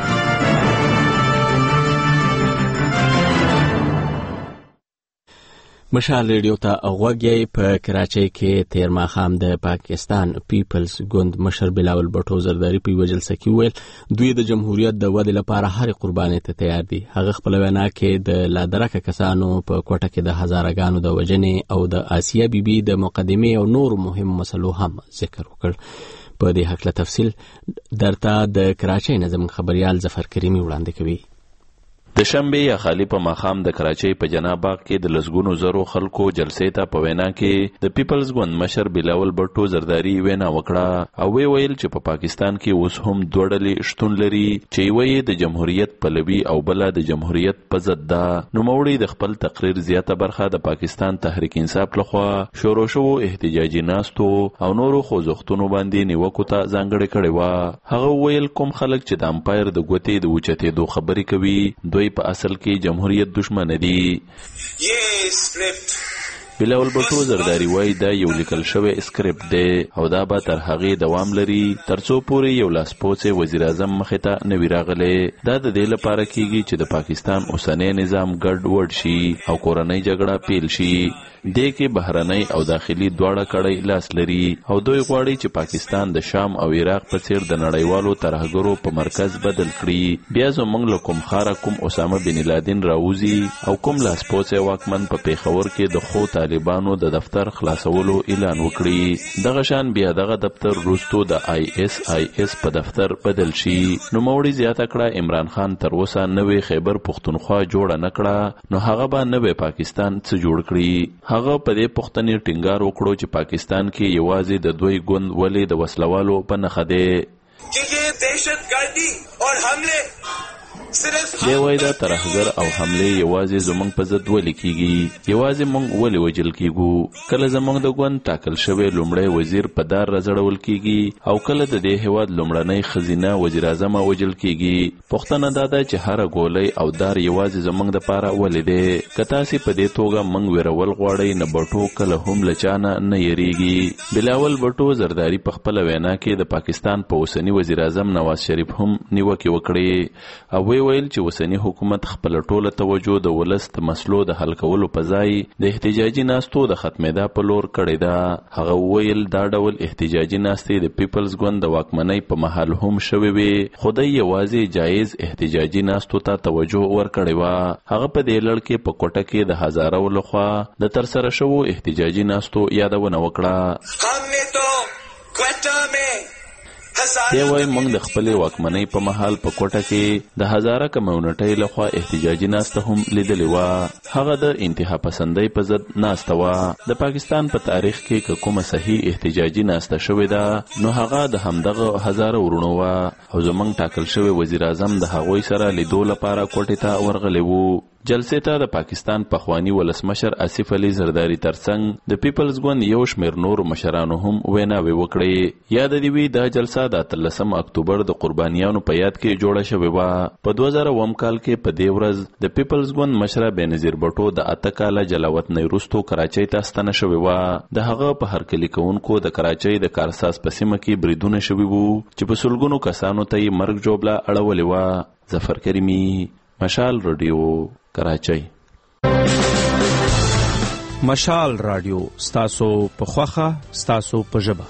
مشال ریډیو ته غوږی په کراچۍ کې تیر ماښام د پاکستان پیپلز ګوند مشر بلاول بټو زرداری په وجلسه کې ویل دوی د جمهوریت د ودې لپاره هر قرباني ته تیار دي. هغه خپل وینا کې د لادرکه کسانو په کوټه کې د هزارګانو د وجنې او د آسیا بیبي د مقدمه او نور مهم مسلو هم ذکر وکړ. په دې حق له تفصیل درته د کراچۍ نظم خبريال ظفر کریمی وړاندې کوي. د شنبه یا خالی په ماښام د کراچۍ په جناب باغ کې د لسګونو زرو خلکو جلسې ته په وینا کې د پیپلز ګوند مشر بلاول بټو زرداری وینا وکړه او وی ویل چې په پا پاکستان کې اوس هم دوه ډلې شتون لري چې یوه د جمهوریت پلوي او بل د جمهوریت په ضد ده. نوموړي د خپل تقریر زیاته برخه د پاکستان تحریک انصاف لخوا شروع شو احتجاجي ناستو او نورو خوځښتونو باندې نیوکو ته ځانګړې کړې وه. هغه ویل کوم خلک چې د امپایر د ګوتې د اوچتېدو خبرې کوي دوی په اصل کې جمهوریت دشمن دي. بلاول بټو زرداری وای دا یو لیکل شوی اسکرپټ دی او دا به تر هغه دوام لري ترڅو پورې یو لاسپوڅ وزیر اعظم مخې ته نوی راغلی. دا د دې لپاره کیږي چې د پاکستان اوسنی نظام ګډ وډ شي او کورنۍ جګړه پیل شي. دې کې بهرنۍ او داخلي دواړه کړي لاس لري او دوی غواړي چې پاکستان د شام او عراق په څیر د نړیوالو ترهګرو په مرکز بدل کړي. بیا زموږ له کوم خاره کوم اسامه بن لادن راوځي او کوم لاسپوڅ واکمن په پیښور کې د خو طالبانو د دفتر خلاصولو اعلان وکړي. دغه شان بیا دغه دفتر وروستو د آی اس آی اس په دفتر بدل شي. نو موړي زیاته کړه عمران خان تر اوسه نوې خیبر پختونخوا جوړه نکړه نو هغه به نوې پاکستان څه جوړ کړي. هغه په دې پښتنې ټینګار وکړو چې پاکستان کې یوازې د دوی ګوند ولې د وسلوالو په نخښه دی چې دهشتګردي او حمله دی وای دا ترهګر او حمله یوازې زمونږ په ضد ولې کیږي یوازې مونږ ولې وجل کیږو. کله زمونږ د ګوند ټاکل شوی لومړی وزیر په دار راځړول کیږي او کله د دې هیواد لومړنۍ خزینه وزیر اعظم وجل کیږي. پښتنه دا ده چې هر ګولۍ او دار یوازې زمونږ د پاره ولې دی. کته سي په دې توګه مونږ ورول غواړي نه بټو کله هم لچانه نه یریږي. بلاول بټو زرداری په خپل وینا کې د پاکستان په اوسنی وزیر اعظم نواز شریف هم نیوکه وکړي او ویل چې اوسنی حکومت خپل ټوله توجه د ولس د مسلو د حل کولو په ځای د احتجاجي ناستو د ختمېدا په لور کړې ده. هغه ویل دا ډول احتجاجي ناستې د پیپلز ګوند د واکمنۍ په محل هم شوې وي خو د یوازې جایز احتجاجي ناستو ته توجه ورکړې وه. هغه په دې لړ کې په کوټه کې د هزارو لخوا د ترسره شوو احتجاجي ناستو یادونه وکړه. دی وای موږ د خپلې واکمنۍ په محل په کوټه کې د هزاره کمیونټۍ لخوا احتجاجي ناسته هم لیدلې وه. هغه د انتها پسندۍ په ضد ناسته وه. د پاکستان په تاریخ کې که کومه صحیح احتجاجي ناسته شوې ده نو هغه د همدغه هزاره ورونو وه او زموږ ټاکل شوی وزیر اعظم د هغوی سره لیدو لپاره کوټې ته ورغلی وو. جلسې ته د پاکستان پخوانی ولسمشر آصف علي زرداری ترڅنګ د پیپلز ګوند یو شمېر نورو مشرانو هم ویناوې وکړې. یاد دی وی دا جلسه د اتلسم اکتوبر د قربانیانو په یاد کې جوړه شوې وه. په دوه زره اووم کال کې په دې ورځ د پیپلز ګوند مشر بېنظیر بټو د اته کاله جلاوطنۍ وروسته کراچۍ ته ستنه شوې وه. د هغه په هرکلي کوونکو د کراچۍ د کارساز په سیمه کې بریدونه شوي وو چې په سلګونو کسانو ته یې مرګ جوړه اړولې وه. ظفر کریمي، مشال رادیو، کراچۍ. مشال رادیو ستاسو په خوخه، ستاسو په ژبه.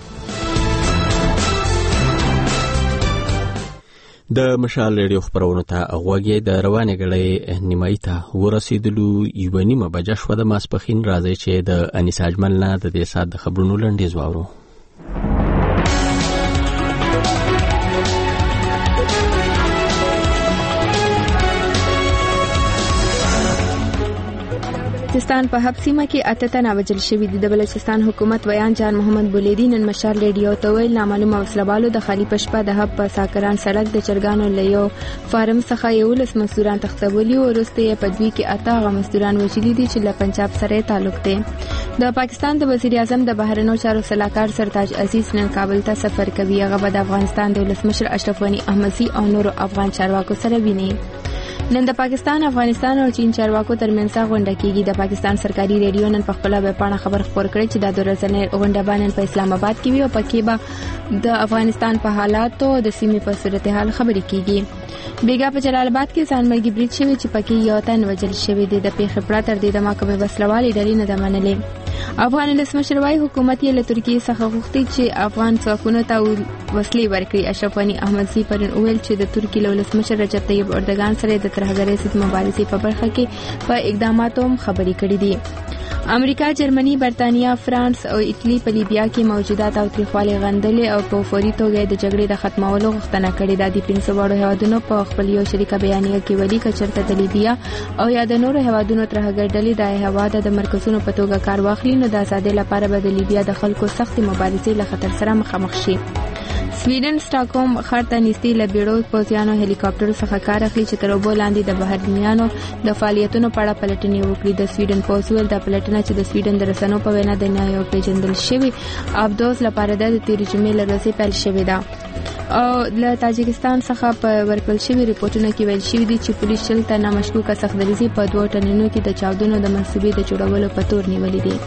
د مشال رادیو خبرونه ته غوږی د روانې غړې نیمایي ته ورسېدلو. یوه نیمه بجه شوه د ماسپښین. راځئ چې د انیس اجمل نه د دې ساعت د خبرونو لنډیز واورو. بلوچستان په حب سیمه کې اته تنه وژل شوي دي. د بلوچستان حکومت ویان جان محمد بولیدی نن مشال ریډیو ته ویل نامعلومه وسلوالو د خالی پشپه د حب په ساکران سړک د چرګانو له یو فارم څخه یولس مزدوران تښتولي او وروسته یې په دوی کې اته هغه مزدوران وژلي دي چې له پنجاب سره تعلق دی. د پاکستان د وزیر اعظم د بهرنیو چارو سلاکار سرتاج عزیز نن کابل ته سفر کوي. هغه به د افغانستان د ولسمشر اشرف غنی احمدزي او نورو افغان چارواکو سره ویني. نن د پاکستان، افغانستان او چین چارواکو ترمنځ غونډه کیږي. د پاکستان سرکاري ریډیو نن په خپل ویب پاڼه خبر خبر کړی چې د ورځنۍ غونډه باندې په اسلام آباد کې وي او پکې به د افغانستان په حالاتو د سیمې په صورتحال خبرې کیږي. بیګا په جلال آباد کې ځانمرګي برید شوی چې پکې یو تن وژل شوی دی. د پیښې پړه تر دې دمه کومه وسلوالې ډلې نه ده منلې. افغان ولسمشر وايي حکومت یې له ترکیې څخه غوښتي چې افغان ځواکونو ته وسلې ورکړي. اشرف غنی احمدزي پرون ویل چې د ترکیې له ولسمشر رجب طیب اردوغان سره د ترهګرۍ ضد مبارزې په برخه کې په اقداماتو هم خبرې کړې دي. امریکا، جرمني، برتانیا، فرانس او ایټالي په لیبیا کې موجودات او تریخوالي غندلې او په فوري توګه د جګړې د ختمولو غوښتنه کړې ده. د پنځه واړو هیوادونو په خپل یو شریکه بیانیه کې ویلي چې چېرته د لیبیا او یا د نورو هیوادونو ترهګر ډلې د هیواد د مرکزونو په توګه کار واخلي نو د آزادۍ لپاره به د لیبیا د خلکو سختې مبارزې له خطر سره مخامخ شي. سویډن سټاکهولم ښار ته نږدې له بیړو پوځیانو هلیکاپټرو څخه کار اخلي چې تر اوبو لاندې د بهرنیانو د فعالیتونو په اړه پلټنې وکړي. د سویډن پوځ ویل دا پلټنه چې د سویډن د رسنیو په وینا د نایو پیژندل شوي ابدوز لپاره د تیرې جمعې له ورځې پیل شوې ده. او له تاجکستان څخه په ورکړل شوي ریپورتونو کې ویل شوي دي چې پولیس شل تنه مشکوکه سختدریزي په دوه ټنونو کې د چاودنو د منصوبې د جوړولو په تور نیولې دي.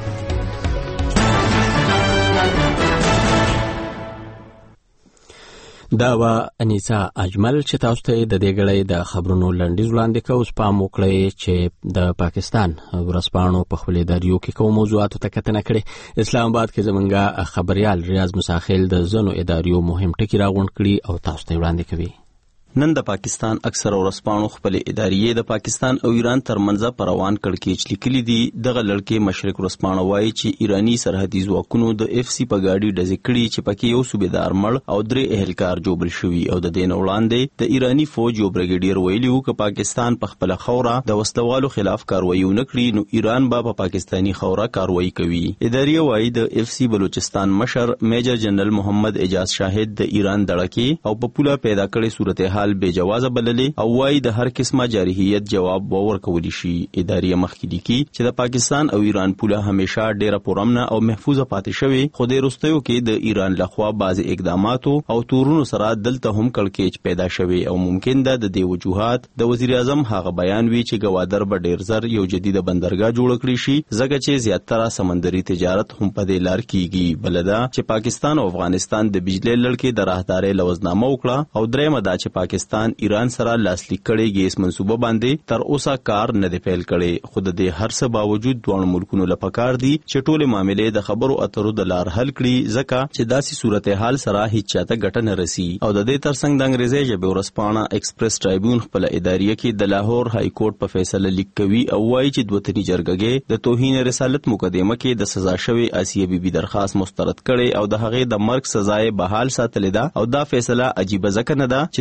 دا و انیسا اجمل چې تاسو ته د دې غړې د خبرونو لنډیز وړاندې کوو. سپام وکړئ چې د پاکستان ورسپانو په خپل اداریو کې کوم موضوعاتو ته کتنه کړې. اسلام آباد کې زمونږه خبريال ریاض مساخیل د زنو اداریو مهم ټکی راغونډ کړي او تاسو ته وړاندې کوي. نن د پاکستان اکثر ورسپانو خپل ادارې د پاکستان او ایران ترمنځ په روان کړکېچ لیکلي دي. دغه لړکې مشرق ورسپانو وایي چې ایرانی سرحدي ځواکونو د اف سی په ګاډي ډزې کړي چې پکې یو صوبیدار مړ او درې اهلکار جوړ شوي او د دې نه وړاندې د ایرانی فوج یو بریګیډیر ویلي و چې پاکستان په خپل خوره د وسلوالو خلاف کاروایی ونه کړي نو ایران به په پاکستانی خوره کاروایی کوي. ادارې وایي د اف سی بلوچستان مشر میجر جنرال محمد اجاز شاهد د ایران دړکې او په پوله پیدا کړې صورتحال به جواز بللې او وايي د هر قسمه جارحیت جواب ورکول شي. ادارې مخکې لیکي چې د پاکستان او ایران پوله همیشه ډیره پرامنه او محفوظه پاتې شوی خو د وروستیو کې د ایران لخوا بعض اقداماتو او تورونو سره دلته هم کړکېچ پیدا شوی او ممکن ده د دې وجوهات د وزیر اعظم هغه بیان وی چې ګوادر به ډیر زر یو جدید بندرګاه جوړ کړی شي ځکه چې زیاتره سمندري تجارت هم په دې لار کیږي. بلدا چې پاکستان او افغانستان د بجلی لړکې د راهدارۍ لوزنامه وکړه او درېمه دا چې پاکستان ایران سره لاسلیک کړي ګیس منصوبه باندې تر اوسه کار نه دی پیل کړي. خو د دې هر څه باوجود دوه ملکونو لپاره کار دي چې ټول معاملې د خبرو اترو د لار حل کړي ځکه چې داسې صورتحال سره هیڅ چاته ګټه نه رسی. او د دې ترڅنګ د انګریزي ژبې ورسپانه ایکسپریس ټرایبیون خپل ادارې کې د لاهور های کورټ په فیصله لیک کوي او وايي چې دوه تنې جرګه د توهین رسالت مقدمه کې د سزا شوی آسیه بیبي درخواست مسترد کړي او د هغې د مرګ سزا یې بحال ساتلې ده او دا فیصله عجیب ځکه نه ده چې توهین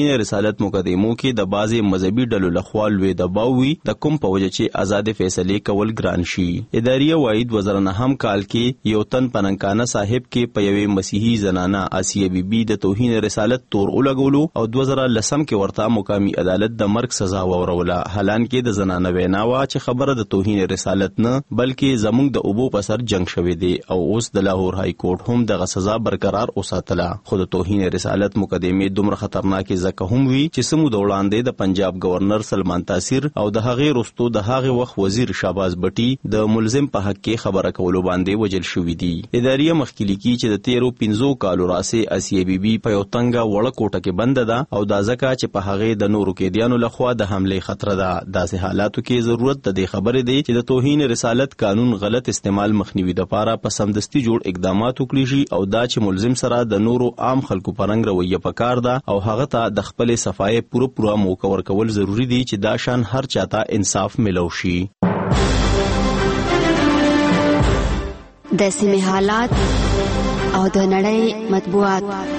توهین رسالت مقدمو کې د بعضي مذهبي ډلو لخوا لوی دباو وي د کوم په وجه چې آزاد فیصله کول ګران شي. اداریه وایي دوه زره نهم کال کې یو تن پننکانه صاحب کې په یوې مسیحي زنانه آسیه بیبي د توهین رسالت تور ولګولو او دوه زره لسم کې ورته مقامي عدالت د مرګ سزا وروله. حالانکه د زنانه ویناوه چې خبره د توهین رسالت نه بلکې زموږ د اوبو په سر جنگ شوی دی او اوس د لاهور های کورټ هم دغه سزا برقرار اوساتله. خو د توهین رسالت مقدمې دومره خطرناکې ځکه هم وي چې سمو د وړاندې د پنجاب گورنر سلمان تاثیر او د هغې وروستو د هغې وخت وزیر شهباز بټي د ملزم په حق کې خبره کولو باندې وجل شوي دي. اداریه مخکې لیکي چې د تیرو پنځو کالو راسې آسیه بیبي په یو تنګه وړه کوټه کې بنده ده او دا ځکه چې په هغې د نورو قیدیانو لخوا د حملې خطر ده. داسې حالاتو کې ضرورت د دې خبرې دی چې د توهین رسالت قانون غلط استعمال مخنیوي لپاره په سمدستي جوړ اقدامات وکړي شي او دا چې ملزم سره د نورو عام خلکو پرنګ رویه پکار ده او هغه ته د خپل صفای پوره پوره موقع ورکول ضروری دي چې دا شان هر چاته انصاف ملو شي. د سیمې حالات او د نړۍ مطبوعات.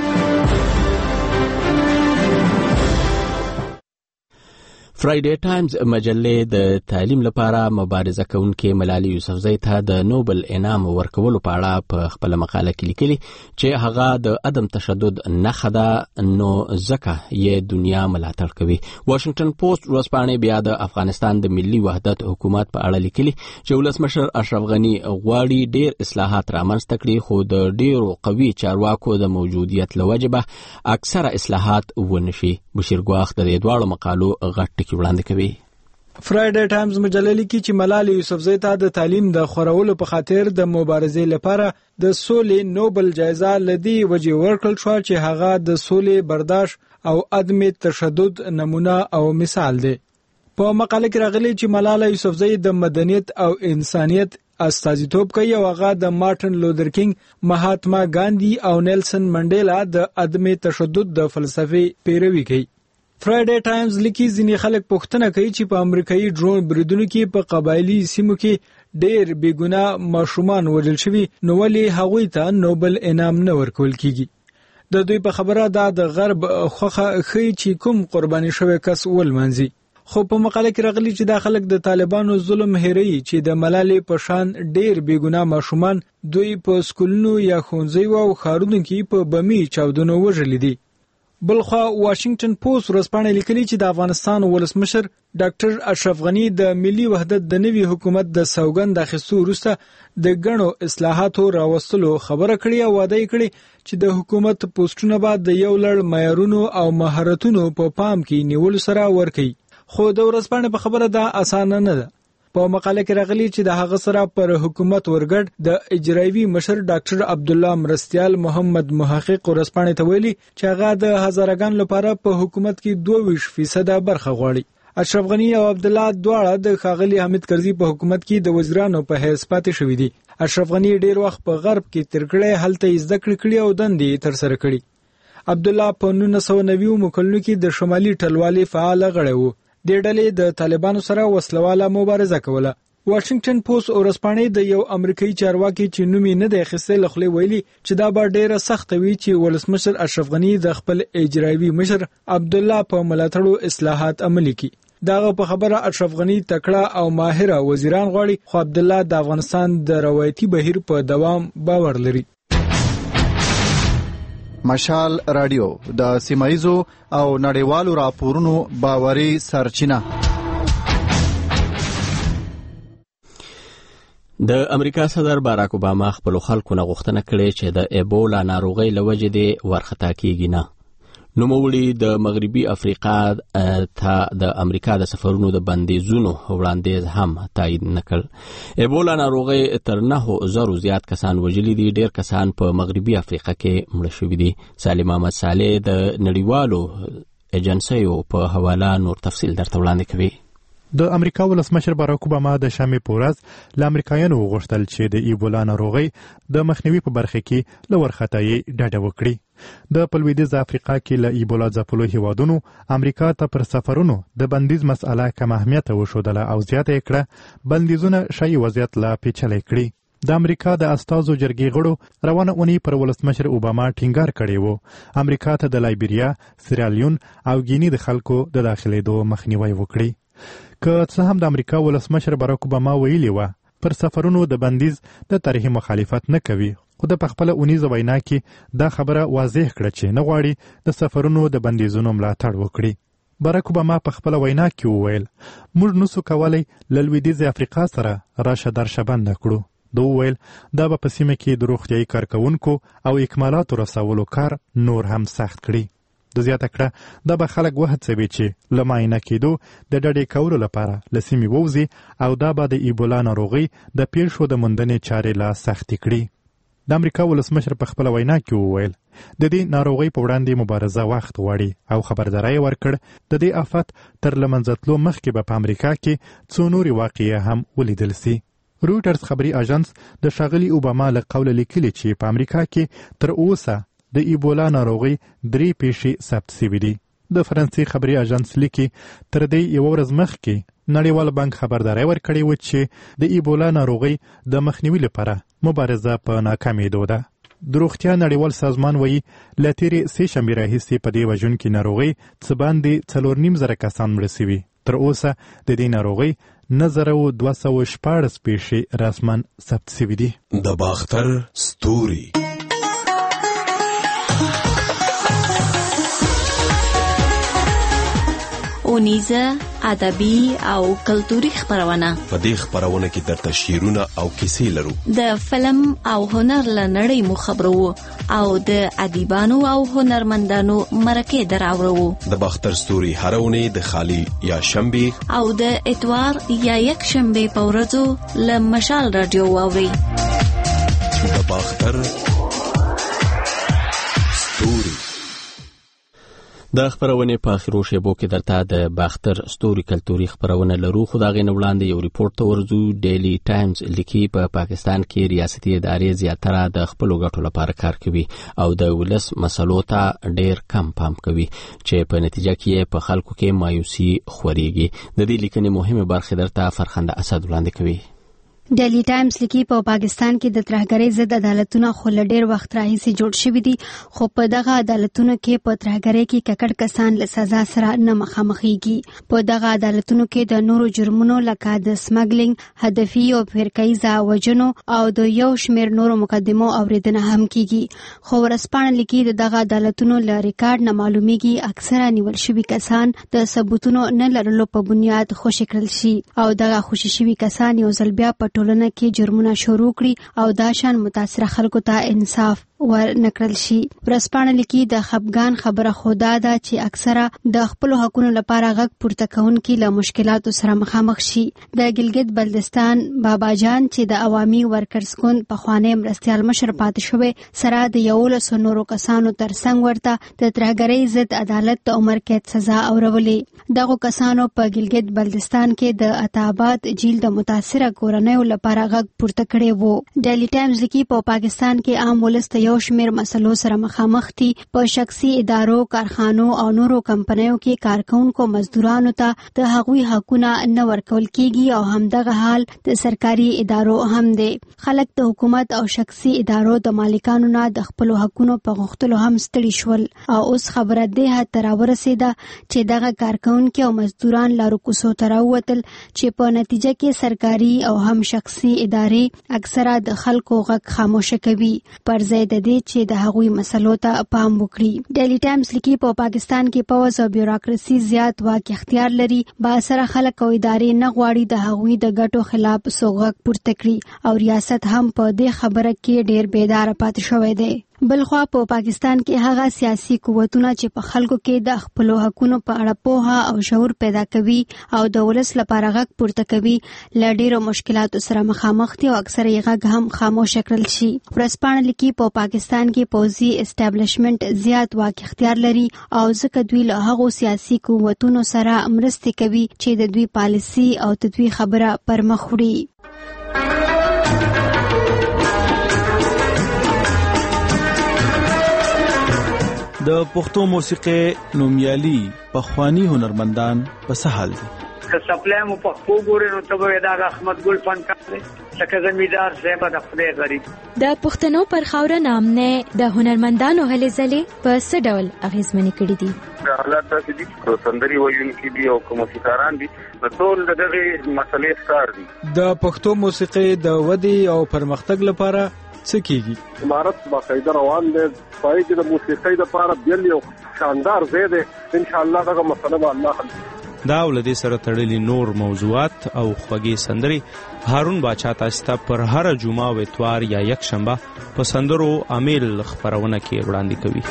فرایډے ټایمز مجلې د تعلیم لپاره مبارزه کوونکې ملالۍ یوسفزۍ ته د نوبل انعام ورکولو په اړه په خپل مقاله کې لیکلي چې هغه د عدم تشدد نښه ده نو ځکه یې دنیا ملاتړ کوي. واشنگټن پوسټ ورځپاڼې بیا د افغانستان د ملي وحدت حکومت په اړه لیکلي چې ولسمشر اشرف غني غواړي ډیر اصلاحات رامنځته کړي خو د ډیرو قوي چارواکو د موجودیت له وجې به اکثره اصلاحات ونشي. بشیر ګواخ د دې دواړو مقالو غټ وړاندې کوي. فرایډے ټایمز مجله لیکي چې ملالۍ یوسفزۍ ته د تعلیم د خورولو په خاطر د مبارزې لپاره د سولې نوبل جایزه لدی وجې ورکړل شو چې هغه د سولې برداشت او عدم تشدد نمونه او مثال دی. په مقاله کې راغلي چې ملالۍ یوسفزۍ د مدنیت او انسانیت استازیتوب کوي او هغه د مارټن لوتر کینګ، مهاتما ګاندی او نیلسن منډیلا د عدم تشدد د فلسفې پیروي کوي. فرایډے ټایمز لیکي ځینې خلک پوښتنه کوي چې په امریکایي ډرون بریدونو کې په قبایلی سیمو کې ډېر بېګناه ماشومان وژل شوي نو ولې هغوی ته نوبل انعام نه ورکول کیږي. د دوی په خبره دا د غرب خوخه ښیي چې کوم قرباني شوی کس ولمانځي. خو په مقاله کې راغلي چې دا خلک د طالبانو ظلم هېروي چې د ملالۍ په شان ډېر بېګناه ماشومان دوی په سکولونو یا ښوونځیو او ښارونو کې په بمي چاودنو وژلي دي. بلخوا واشنگټن پوسټ ورځپاڼې لیکلي چې د افغانستان ولسمشر ډاکټر اشرف غني د ملي وحدت د نوي حکومت د سوګند اخیستو وروسته د ګڼو اصلاحاتو راوستلو خبره کړې او وعده یې کړې چې د حکومت پوسټونه به د یو لړ معیارونو او مهارتونو په پام کې نیولو سره ورکړي. خو د ورځپاڼې په خبره دا اسانه نه ده. په مقاله کې راغلي چې د هغه سره پر حکومت ورګډ د اجرایوي مشر ډاکټر عبد الله مرستيال محمد محقق ورځپاڼې ته ویلي چې هغه د هزارګان لپاره په حکومت کې دوه ویشت فیصد برخه غواړي. اشرف غني او عبد الله دواړه د ښاغلي حامد کرزي په حکومت کې د وزیرانو په حیث پاتې شوي دي. اشرف غني ډیر وخت په غرب کې تیر کړی، هلته یې زده کړې کړې او دندې تر سره کړې. عبد الله په نولس سوه نوي مکلنو کې د شمالي ټلوالې فعال غړی و. د ډلې د طالبانو سره وسلواله مبارزه کوله. واشنگټن پوسټ ورځپاڼې د یو امریکایي چارواکي چې نوم یې نه دی اخیستی له خولې ویلي چې دا به ډیره سخته وي چې ولسمشر اشرف غني د خپل اجرایوي مشر عبد الله په ملاتړو اصلاحات عملي کړي. داغه په خبره اشرف غني تکړه او ماهره وزیران غواړي خو عبد الله د افغانستان د روایتي بهیر په دوام باور لري. مشال رادیو د سیمایزو او نړیوالو راپورونو باوري سرچینه. د امریکا صدر باراک اوباما خپل خلکو نه غوښتنه کړې چې د ایبولا ناروغۍ له وجې د ورخطا کیږي نه. نوموړي د مغربي افریقا ته د امریکا د سفرونو د بندیزونو وړاندیز هم تایید نکړ. ایبولا ناروغي تر نهو زرو زیات کسان وژلي دي. ډیر کسان په مغربي افریقا کې مړه شوي دي. سالم احمد صالح د نړیوالو ایجنسیو په حواله نور تفصیل درته وړاندې کوي. د امریکا ولسمشر باراک اوباما د شنبې په ورځ له امریکایانو وغوښتل چې د ایبولا ناروغۍ د مخنیوي په برخه کې له ورخطایي ډډه وکړي. د لویدیځ افریقا کې له ایبولا ځپلو هیوادونو امریکا ته پر سفرونو د بندیز مسأله کم اهمیته وښودله او زیاته یې کړه بندیزونه شایي وضعیت لا پیچلی کړي. د امریکا د استازو جرګې غړو روانه اونۍ پر ولسمشر اوباما ټینګار کړی و امریکا ته د لایبیریا، سیرالیون او ګینی د خلکو د داخلېدو مخنیوي وکړي. که څه هم د امریکا ولسمشر باراک اوباما ویلي و پر سفرونو د بندیز د طرحې مخالفت نه کوي، خو د پخپله اونیزه وینا کې دا خبره واضح کړه چې نه غواړي د سفرونو د بندیزونو ملاتړ وکړي. باراک اوباما په خپله وینا کې وویل موږ نسو کولی له لویدیځې افریقا سره راشه درشه بنده کړو. ده وویل دا به په سیمه کې د روغتیایي کارکوونکو او اکمالاتو رسولو کار نور هم سخت کړي. د زیاته کړه دا به خلک وهڅوي چې له معاینه کېدو د ډډې کولو لپاره له سیمې ووځي او دا به د ایبولا ناروغۍ د پیښو د موندنې چارې لا سختې کړي. د امریکا ولسمشر په خپله وینا کې وویل د دې ناروغۍ په وړاندې مبارزه وخت غواړي او خبرداری ورکړ د دې آفت تر له منځه تلو مخکې به په امریکا کې څو نورې واقعې هم ولیدل سي. رویټرز خبري اژانس د ښاغلي اوباما له قوله لیکلي چې په امریکا کې تر اوسه د ایبولا ناروغۍ درې پیښې ثبت سوي دي. د فرانسې خبري اژانس لیکي تر دې یوه ورځ مخکې نړیوال بانک خبرداری ورکړی و چې د ایبولا ناروغۍ د مخنیوي لپاره مبارزه په ناکامېدو ده. د روغتیا نړیوال سازمان وایي له تېرې سې شنبې راهیسې په دې وژونکې ناروغۍ څه باندې څلور نیم زره کسان مړه سوي. تر اوسه د دې ناروغۍ نه زره او دوه سوه شپاړس پیښې رسما ثبت سوي دي. د باختر ستوري اونیزه ادبي او کلتوري خبرونه. په دې خبرونه کې درته شعرونه او کیسې لرو. د فلم او هنر له نړۍ مو خبرو او د ادیبانو او هنرمندانو مرکې دراوړو. د باختر ستوري هرونه د خالی یا شنبه او د اتوار یا یک شنبه په ورځو له مشال رادیو واوري. د باختر ستوري د خبرونه په اخرو شیبو کې درته د باختر ستوري کلتوري خبرونه لرو. خو دا غي نه وړاندې یو ریپورت ته ورځو. ډیلی ټایمز لیکي په پا پاکستان کې ریاستي ادارې زیاتره د خپل ګټو لپاره کار کوي او د ولس مسلو ته ډیر کم پام کوي چې په نتیجه کې په خلکو کې مایوسي خوريږي. د دې لیکنې مهمه برخه درته فرخنده اسد وړاندې کوي. ډیلی ټایمز لیکي په پاکستان کې د ترهګرۍ ضد عدالتونه خو له ډېر وخت راهیسې جوړ شوي دي، خو په دغه عدالتونو کې په ترهګرۍ کې ککړ کسان له سزا سره نه مخامخېږي. په دغه عدالتونو کې د نورو جرمونو لکه د سمګلینګ، هدفي او فرقه‌یزه وژنو او د یو شمېر نورو مقدمو اورېدنه هم کیږي. خو ورځپاڼه لیکي د دغه عدالتونو له ریکارډ نه معلومیږي اکثره نیول شوي کسان د ثبوتونو نه لرلو په بنیاد خوشي کړل شي او دغه خوشي شوي کسان یو ځل بیا په ټولنه کې جرمونه شروع کړي او دا شان متاثره خلکو ته انصاف ور نکړل شي. ورځپاڼه لیکي د خپګان خبره خدا ده چې اکثره د خپل حقوقو لپاره غږ پورته کوونکي له مشکلاتو سره مخامخ شي. د ګلګت بلتستان بابا جان چې د عوامي ورکرز ګوند په خوانی مرستيال مشر پاتې شوی سره د یولسو نورو کسانو ترڅنګ ورته د ترهګرۍ ضد عدالت د عمر قید سزا اورولې. دغه کسانو په ګلګت بلتستان کې د عطاباد جیل د متاثره کورنیو لپاره غږ پورته کړی وو. ډیلی ټایمز لیکي په پاکستان کې عام ولس ته یو شمېر مسلو سره مخامخ دي. په شخصي ادارو، کارخانو او نورو کمپنیو کې کارکونکو مزدورانو ته د هغوی حقونه نه ورکول کیږي او همدغه حال د سرکاري ادارو هم دی. خلک د حکومت او شخصي ادارو د مالکانو نه د خپل حقونو په غوښتلو هم ستړي شول او اوس خبره ده حد تر ورسېده چې دغه کارکونکو او مزدوران لارو کوڅو ته راووتل چې په نتیجه کې سرکاري او هم شخصي ادارې اکثره د خلکو غږ خاموشه کوي پر ځای د دې چې د هغوی مسلو ته پام وکړي. ډیلی ټایمز لیکي په پاکستان کې پوز او بیوروکراسي زیات واک اختیار لري. با سره خلک او ادارې نه غواړي د هغوی د ګټو خلاف سوغک پورته کړي او ریاست هم په دې خبره کې ډیر بیدار پاتې شوی دی. بلخوا په پاکستان کې هغه سیاسي قوتونه چې په خلکو کې د خپل حقوقو په اړه پوهه او شعور پیدا کوي او د ولس لپاره غږ پورته کوي له ډیرو مشکلاتو سره مخامخ دي او اکثره یې غږ هم خاموش کړل شي. ورځپاڼه لیکي په پاکستان کې پوځي اسټابلیشمنت زیات واک اختیار لري او ځکه دوی له هغو سیاسي قوتونو سره مرسته کوي چې د دوی پالیسي او د دوی خبره پر مخ وړي. د پښتو موسیقي نومیالي پخوانی هنرمندان په سهال دي. که سپلای مو په خو ګورې نو ته به دا احمد ګل فنکار دی لکه زمیدار صاحب د خدای غریب. د پښتنو پر خاوره نامنه د هنرمندانو هلې ځلې په څه ډول اغیزمنې کړې دي؟ حالات داسې دي چې سندري ویونکي دي او موسیقاران دي نو ټول دغه مسلې ښکار دي. د پښتو موسیقي د ودی او پرمختګ لپاره څه کیږي؟ امارت باقاعده روان دي پای کې د موسیقي لپاره بل یو شاندار ځای دی ان شاء الله دغه مسله به الله حل. دا ولدي سره تړلي نور موضوعات او خوږی سندري هارون باچا تاسو ته پر هر جمعه او اتوار یا یک شنبه په سندرو امیل خبرونه کې وړاندې کوي.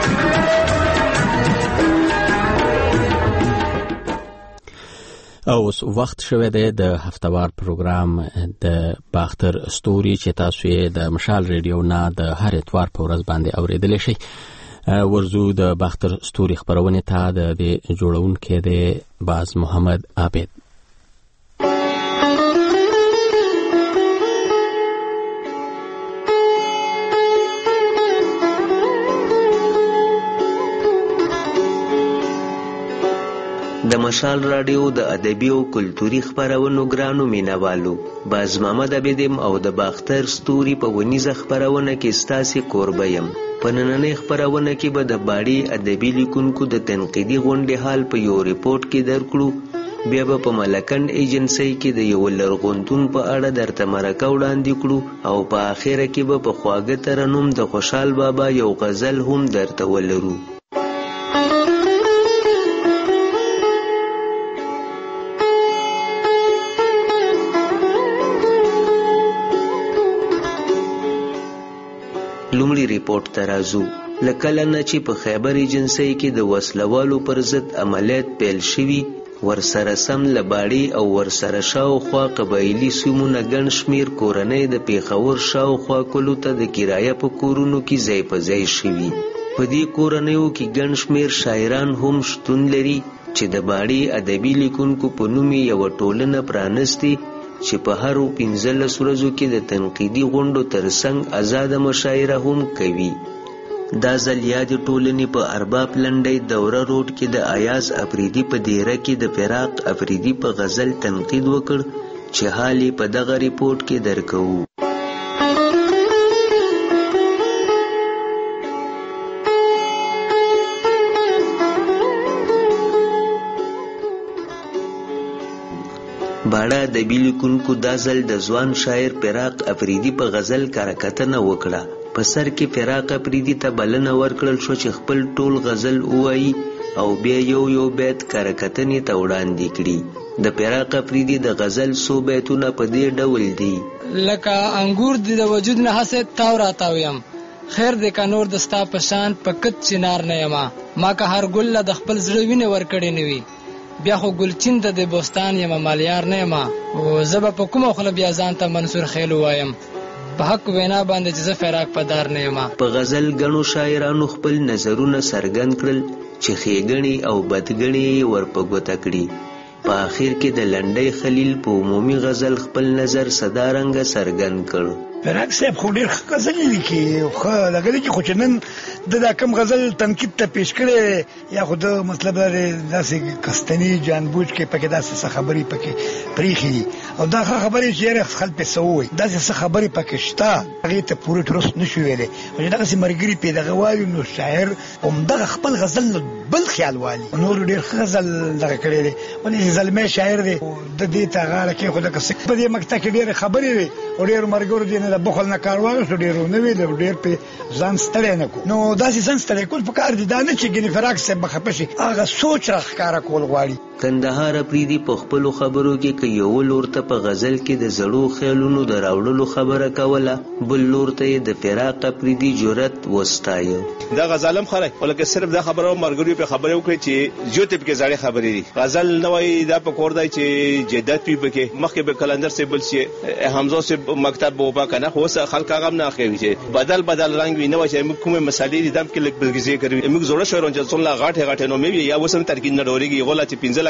او اوس وخت شوه د هفتوار پروګرام د باختر ستوري چې تاسو یې د مشال ریډیو نه د هر اتوار په ورځ باندې اوریدلی شئ. ورزو د باختر ستوري خبرونه ته د جوړونکو د باز محمد عابد. د مشال رادیو د ادبي او کلتوري خبرونو ګرانو مینوالو باز محمد عابد او د باختر ستوري په ونیزه خبرونه کې ستاسو کوربیم. په نننۍ خبرونه کې به د باړي ادبي لیکونکو د تنقیدي غونډې حال په یو ریپورت کې درکړو، بیا به په ملکند ایجنسی کې د یو لرغونتون په اړه درته مرکه وړاندې کړو او په آخره کې به په خواږه ترنم د خوشحال بابا یو غزل هم درته ولرو. لومړی ریپورت ته راځو. له کله نه چې په خیبر ایجنسی کې د وسلوالو پر ضد عملیات پیل شوي، ورسره سم له باړي او ورسره شاوخوا قبایلي سیمونه ګڼ شمېر کورنۍ د پیښور شاوخوا کلو ته د کرایه په کورونو کې ځای په ځای شوي. په دې کورنیو کې ګڼ شمېر شاعران هم شتون لري چې د باړي ادبي لیکونکو په نوم یوه ټولنه پرانستې چې په هرو پنځلس ورځو کې د تنقیدي غونډو ترڅنګ آزاده مشاعره هم کوي. دا ځل یادې ټولنې په ارباب لنډۍ دوره روډ کې د ایاز افریدي په دیره کې د فراق افریدي په غزل تنقید وکړ چې حال یې په دغه ریپورت کې درکوو. باړه ادبي لیکونکو دا ځل د ځوان شاعر فراق افریدي په غزل کارکتنه وکړه. په سر کې فراق افریدي ته بلنه ورکړل شو چې خپل ټول غزل ووایي او بیا یو یو بیت کارکتنې ته وړاندې کړي. د فراق افریدي د غزل څو بیتونه په دې ډول دي: لکه انګور د وجود نه هسه تاو راتاویم، خیر دې کا نور د ستا په شان په کت چنار نه یما، ما که هر ګل د خپل زړه وینه ورکړې نه وي، بیا خو ګلچین ته د بوستان یم مالیار نه یم، او زه به په کومه خوله بیا ځان ته منصور خیل وایم، په حق وینا باندې چې زه فراق پدار نه یم. په غزل غنو شاعرانو خپل نظرونه څرګند کړل چې ښېګڼې او بدګڼې ورپه ګوته کړي. په آخر کې د لنډۍ خلیل په عمومي غزل خپل نظر صدارنګه څرګند کړ. فراق صاحب خو ډېر ښه غزل لیکي، ښه لګېږي چې خو چې نن د دا کم غزل تنقید ته پیش کړی یا خو د مطلب داسې کستني جانبوج کې پکې داسې څه خبرې پکې پریښي دي او دا ښه خبرې چې یاره خلک پې څه ووایي، داسې څه خبرې پکې شته هغې ته پوره درست نه شو ویلی. چې دغسې ملګري پې دغه وایي نو شاعر همدغه خپل غزل بل خیال والي. نور ډېر ښه غزل دغه کړی دی، ولې زلمی شاعر دی د دې ته غاړه کېښوده که څه په دې مقطع کې ډېرې خبرې وي او ډېرو ملګرو دې نه د بخل نه کار واخیستو، ډېرو نه وي ډېر پې ځان ستړی نه کړو. نو داسې ځان ستړی کول پکار دي، دا نه چې ګنې فراق صاحب به خفه شي، هغه سوچ راښکاره کول غواړي. کندهار افریدي په خپلو خبرو کې که یو لور ته په غزل کې د زړو خیالونو د راوړلو خبره کوله، بل لور ته یې د فراق افریدي جرأت وستایه. دا غزل هم خلک ولکه صرف دا خبره مرګري په خبره وکړي چې جو ته په ځړې خبرې دي، غزل نه وایي دا په کور دی چې جدت پی پکې مخکې به کلندر سے بل شي حمزه سے مکتب وبا کنه خو سه خلک هغه نه اخلي چې بدل بدل رنگ وي نه وای چې کومه مسالې دي دم کې لګ بلګزي کوي موږ زوړ شو رنځ څون لا غاټه غاټه نو مې یا وسم ترکین نه ډوريږي غولا چې پنځه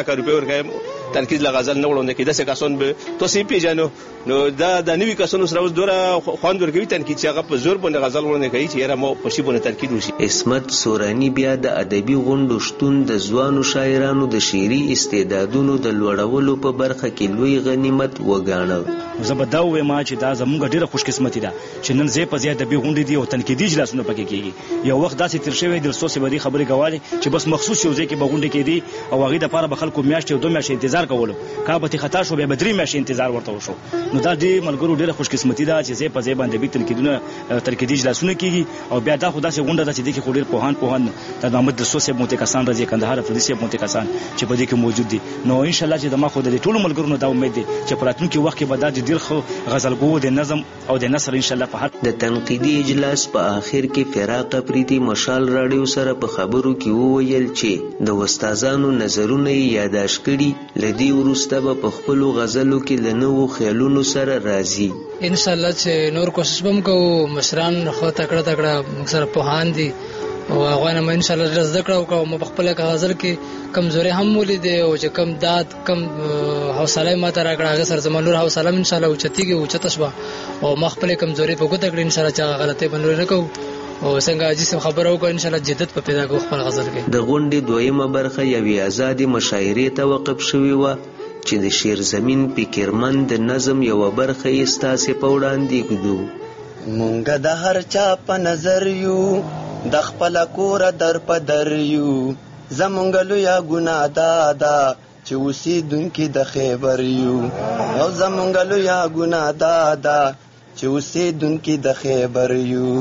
لک روپۍ ورکړم تنقید له غزل نه وړاندې کېده څه کسان به تاسو پیژنو نو دا د نوي کسانو سره اوس دوره خوند ورکوي تنقید چې هغه په زور باندې غزل وړاندې کوي چې یاره مو په شی باندې تنقید وشي. عصمت سورانی بیا د ادبي غونډو شتون د ځوانو شاعرانو د شعري استعدادونو د لوړولو په برخه کې لوی غنیمت وګاڼه. زه به دا وایم چې دا زموږ ډیره خوش قسمتي ده چې نن زه په زیات ادبي غونډې دي او تنقیدي اجلاسونه پکې کیږي. یو وخت داسې تیر شوی د سوسې بدی خبرې کوي چې بس مخصوص یو ځای کې به غونډې کېدي او هغه د لپاره به خلکو میاشتې او دوه میاشتې انتظار کولو کابه خطا شو بیا بدري میاشتې انتظار ورته وشو. نو دا دې ملګرو ډیره خوش قسمتي ده چې زه په ځای باندې به تنقیدونه تنقیدي اجلاسونه کیږي او بیا دا خو داسې غونډه ده چې د کې خوري په هان په هان د محمد د سوسې مونته کسان راځي کندهار افریدي سي مونته کسان چې په دې کې موجود دي. نو ان شاء الله چې د ما خو د ټولو ملګرو دا امید دي چې په راتلونکي وخت کې به دا ډیر خو غزلګو د نظم او د نثر ان شاء الله په حق. د تنقیدي اجلاس په اخر کې فراق پریتی مشال راډیو سره په خبرو کې وویل چې د استادانو نظرونه یاداش کړي لدی ورسته به په خپل غزلو کې لنو خیالونو سره راځي. ان شاء الله چې نور کوشش بم کوو مشران خو تکړه تکړه موږ سره په هان دي او هغه نه ان شاء الله درس ذکر او کوم په خپل غزل کې کمزوري هم ولید او چې کم داد کم حوصله ماته راکړه هغه سره زمونږ حوصله ان شاء الله اوچتيږي اوچتشبه او مخبل کمزوري په ګوته کړی ان شاء الله چې غلطي بنور نه کوو او څنګه چې خبرو کو ان شاء الله جدت په پیدا کو خپل غزل کې. د غونډې دویمه برخه یوې آزادي مشاعرې ته وقف شوې و چې د شیر زمين فکرمند د نظم یو برخه یې ستاسو په وړاندې کړو. مونږ د هر چا په نظر یو د خپل کور در په در یو زمونږ لویا ګناه دادا چې اوسیدونکو د خیبر یو او زمونږ لویا ګناه دادا چې اوسیدونکو د خیبر یو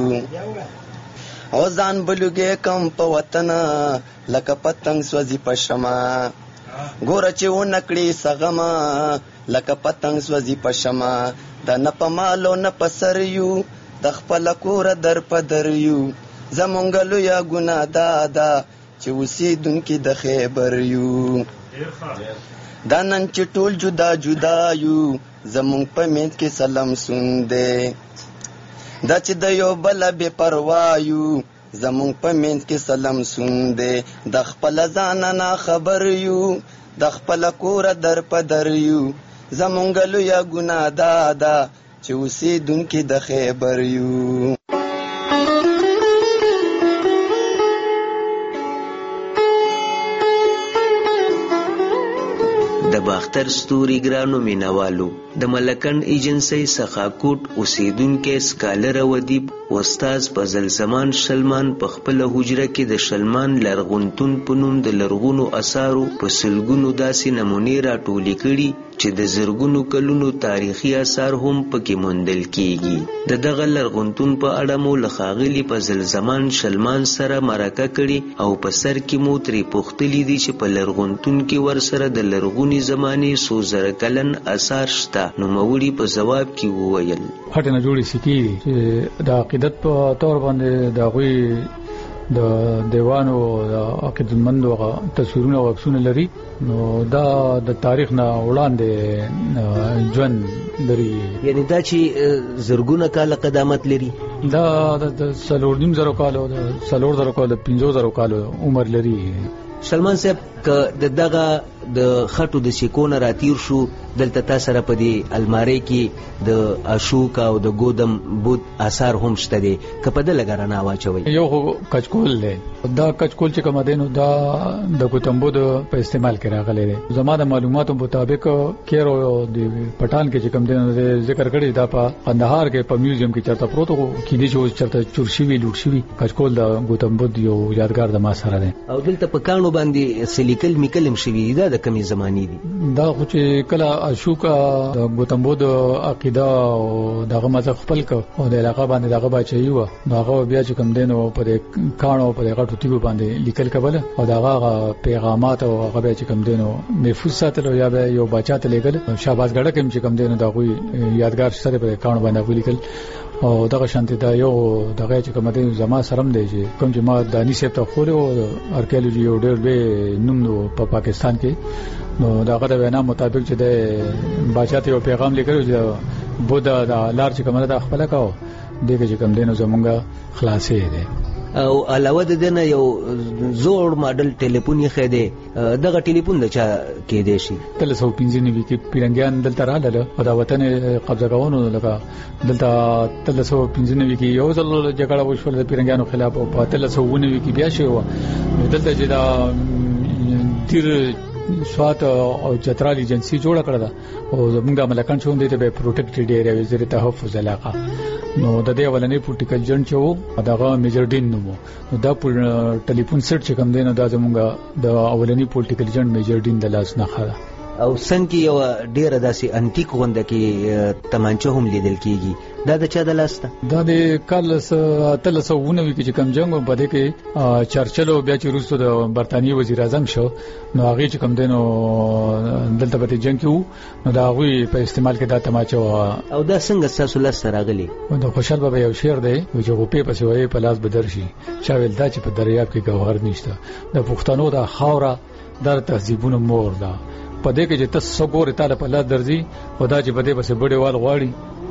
او ځان بلوګې کم په وطن لکه پتنګ سوځي په شمع ګوره چې و نکړي سغما لکه پتنګ سوځي په شمع د نه په مالو نه په سر یو د خپل کور در په در یو زمونږ لویا ګناه دادا چې اوسیدونکو د خیبر یو دا نن چې ټول جدا جدا یو زمونږ په منځ کې سلام سوندې دا چې د یو بل بے پروا یو زمونږ په منځ کې سلام سوندې د خپل ځان نه خبر یو د خپل کور در په در یو زمونږ لویا ګناه دادا چې اوسیدونکو د خیبر یو. د باختر ستوري ګرانو مینوالو د ملکن ایجنسی څخه کوټ اوسیدونکو سکالر او ادیب استاد فضل زمان شلمان په خپل حجره کې د شلمان لرغونتون په نوم د لرغونو اثارو په سلګونو داسې نمونې راټولې کړي چې د زرګونو کلونو تاریخي اثار هم پکې موندل کیږي. د دغه لرغونتون په اړه مو له ښاغلي فضل زمان شلمان سره مرکه کړي او په سر کې مو ترې پوښتلي دي چې په لرغونتون کې ورسره د لرغوني زمانې څو زره کلن اثار شته. نو موري په جواب کې وویل هټه نه جوړې سکی چې د عقیدت په تور باندې د غوي د دیوانو د عقیدتمندو تصویرونه او عکسونه لري نو دا د تاریخ نه وړاندې ژوند لري یعنی دا چې زرګونه کال قدامت لري دا د څلور نیم زره کالو د څلور زره کالو پنځو زره کالو عمر لري. سلمان صاحب که د دغه د خټو د سیکونه راتیر شو دلته تاسو سره په دې الماری کې د اشوک او د ګودم بود آثار هم شته دي که په دې لګرانه واچوي. یو کچکول دی دا کچکول چې کوم دینو دا د ګودم بود په استعمال کې راغلی دی. زموږ د معلوماتو مطابق کیرو د پټان کې چې کوم دینو ذکر کړی دا په قندهار کې په میوزیم کې چرته پروت وو کې دي چې چرته چورشي وی لوټ شي کچکول د ګودم بود یو یادګار د ما سره دی. او دلته په کانو باندې سلیکل میکلم شوی دا د کمی زمانی دي دا خو چې کله اشوکا د ګوتم بود عقیده او دغه مزه خپل کو او د علاقه باندې دغه بچي و دغه بیا چې کوم دینو په کانو په غټو تیګو باندې لیکل کول او دغه پیغامات او هغه بیا چې کوم دینو محفوظ ساتل یا به یو بچا ته لګل شاباس ګړه کوم چې کوم دینو دغه یادګار سره په کانو باندې لیکل او دغه شانتي دا یو دغه چې کوم دینو زما سرم دی چې کوم چې ما دانی سیب ته خو له ارکیولوژي یو ډېر به نوم نو په پاکستان کې نو داغه د وینا مطابق چې د بچا ته یو پیغام لیکلو چې بودا د لار چې کومه د خپل کاو دغه چې کوم دینو زمونږه خلاصې دي. او علاوه د دې نه یو زوړ ماډل ټلیفون یې خېده دغه ټلیفون د چا کې دی شي تل سو پنځه نیوي کې پیرنګیان دلته رااله او دا وطن قبضه کوونو لکه دلته تل سو پنځه نیوي کې یو ځل جګړه وشول د پیرنګیانو خلاف او په تل سو نیوي کې بیا شي و دلته چې دا تیر سوات او چترال ایجنسی جوړ کړه او زمونږه ملکان شوندې ته به پروټیکټډ ایریا وزیر تحفظ علاقه نو د دې ولنې پولیټیکل جن چې وو دغه میجر ډین نو دا ټلیفون سیټ چې کوم دی نو دا زمونږه د اولنی پولیټیکل جن میجر ډین د لاس نه خاله او څنګه یو ډیره داسې انټیک غونډه کې تمانچه هم لیدل کیږي دا د چا د لاس ته دا د کالس تلسو ونوي کې کم جنگ په دې کې چرچلو بیا چې روسو د برتانیې وزیر اعظم شو نو هغه چې کم دینو دلته په جنگ کې نو دا غوي په استعمال کې دا تماچه او دا څنګه تاسو لاس راغلي د خوشحال بابا یو شعر دی چې غوپې پسې وایي په لاس بدر شي چا ویل دا چې په دریاب کې ګوهر نشته د پښتنو د خاوره در تهذیبونو مور ده پدې کې چې تاسو ګورې تعالی په لاس درځي خدا چې بده بس بډې وال غواړي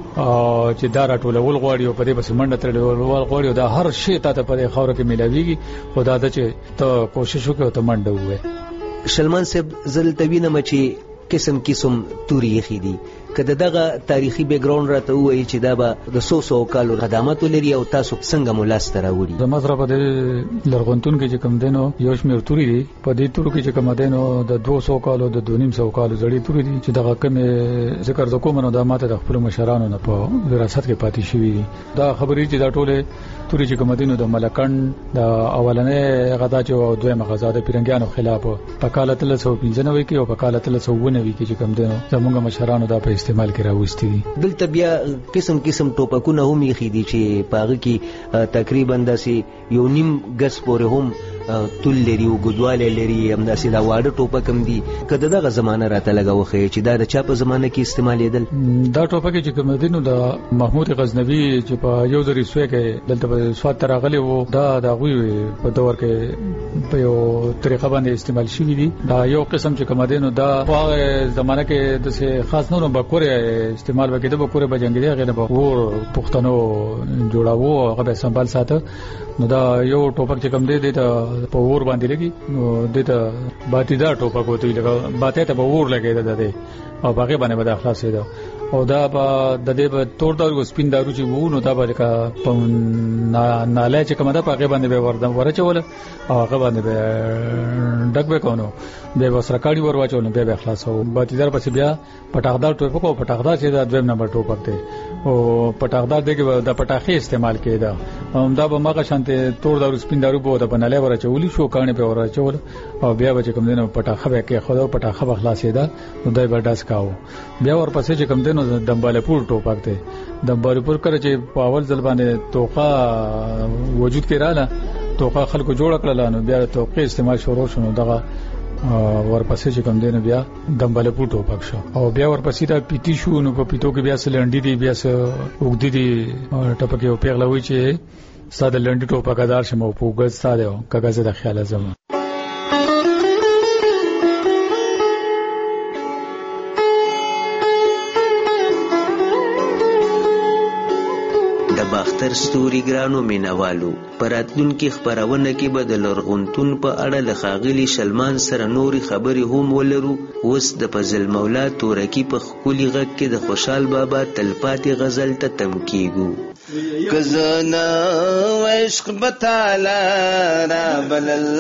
او چې دا راټولول غواړي او پدې بس منډه ترلول غواړي او دا هر شی ته په خوره کې ملاويږي خدا د چې ته کوشش وکړې او ته منډه وې شلمان صاحب زل توینه مچي قسم قسم توري خېدي کله دغه تاریخي بیک ګراوند راته وایي چې دا به د سو سو کالو خدمات لري او تاسو څنګه مولاست راوړي د مزرعه د لرغونتون کې چې کوم دینو یو شمیر توري دي په دې تورو کې چې کوم دینو د دوه سوه کالو د دوه نیم سوه کالو زړې توري دي چې دغه کوم ذکر د کوم نو د ماته د خپل مشرانو نه په وراثت کې پاتې شوی دي دا خبرې چې دا ټوله توري چې کوم دینو د ملکان د اولنې غدا چې دویمه غزا د پیرنګیانو خلاف په کال تل سو پنځه نوي کې او په کال تل سو نوي کې چې کوم دینو زموږ مشرانو دا په استعمال کې راوستي دي دلته بیا قسم قسم ټوپکونه هم یې خېدي چې پاغه کې تقریبا داسې یو نیم غس پورې هم تول لري او ګدواله لري هم داسې دا واړه ټوپک هم دي کله دغه زمانه راته لګاوخه چې دا د چا په زمانه کې استعمالیدل دا ټوپک چې کوم دینو د محمود غزنوی چې په یو ځری سوی کې دلته په سواد تراغلی وو دا د غوي په دور کې په یو طریقه باندې استعمال شوی دي دا یو قسم چې کوم دینو دا په زمانه کې د خاص نو بکوره استعمال وکړي د بکوره بجنګي غیر به ور پښتنو جوړاوو هغه به سنبال ساته نو دا یو ټوپک چې کوم دی د په ور باندې لګي نو د ته باتیدار ټوپک وته لګا باته ته به ور لګي د دې او باغې باندې به اخلاص دی او دا به د دې به تور دارو سپین دارو چې وو نو دا به کا په ناله چې کومه ده باغې باندې به وردم ورچول او هغه باندې به ډک به کونو به وسره کاړي ور واچول نو به اخلاص او باتیدار پس بیا پټاخدار ټوپک او پټاخدار چې دا دویم نمبر ټوپک دی او پټاخدار دغه د پټاخې استعمال کېدا هم دا به ماګه شانته تور دارو سپین دارو په د بناله ورچولي شو کانه په ورچول او بیا به کوم دینه پټاخه به کې خو پټاخه به خلاصې ده نو دای به ډاس کاو بیا ورپسې چې کوم دینه دمباله پور ټوپک دی دمباله پور کړ چې په اول ځل باندې توقه وجود کې رااله توقه خلکو جوړ کړل نو بیا توقه استعمال شروع شونه دغه ورپسې چې کوم دینه بیا دمباله پور ټوپک شو او بیا ورپسې دا پیتی شو نو په پیتو کې بیا سلنډي دی بیا وګدي دی ټپکه او پیغلوي چې ساده لنډي ټوپک دار شمو پوګز ساده کاغذ د خیال زما باختر ستوري ګرانو مینوالو پراتلون کې خبرونه کې به د لرغونتون په اړه لخاغلی شلمان سره نوري خبري هم ولرو اوس د فضل مولا تورکی په خولي غږ کې د خوشحال بابا تلپاتې غزل ته تم کیږو کزنا عشق بتالا را بلل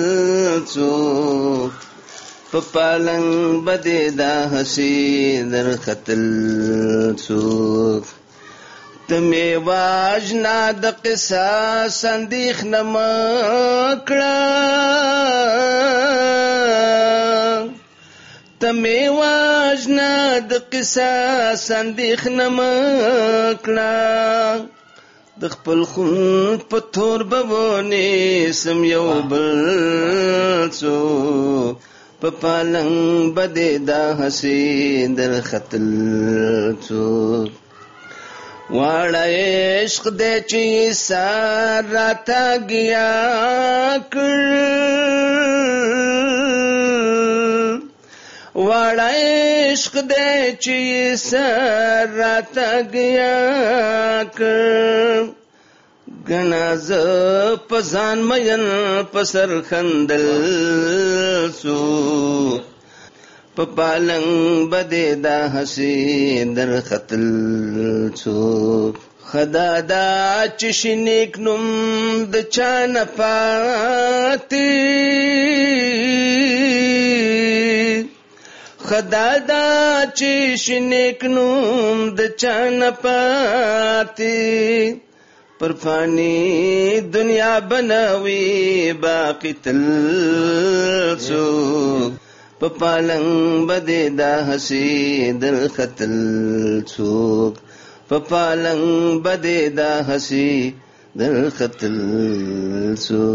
څو په پالنګ بده دا حسی در خطل څو تمه واجنا د قصاص اندېخ نمکړه تمه واجنا د قصاص اندېخ نمکړه د خپل خون په تور بونه سم یو بل څو په پالنګ بده دا حسی در خطل څو واړه عشق دې چې سار راته گیا کړ واړه عشق دې چې سار راته گیا کړ گناز پزان مین پسر خندل سو پپالنگ بدے دا حسی در خطل سو خدا دا چشنیک نم د چان پاتی خدا دا چشنیک نم د چان پاتی پر فانی دنیا بناوی باقی تل سو پپالنگ بدے دا حسی در خطل سو پپالنگ بدے دا حسی در خطل سو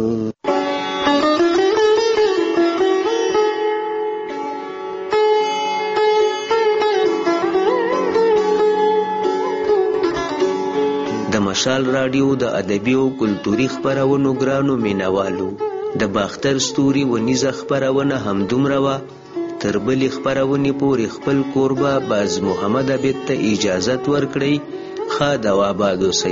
د مشال رادیو د ادبي او کلتوري خبرونو ګرانو مینوالو د باختر ستوري و نیزه خبرونه هم دومره وه تر بلې خپرونې پورې خپل کوربه باز محمد عبید ته اجازت ورکړئ. ښه د آباد اوسئ.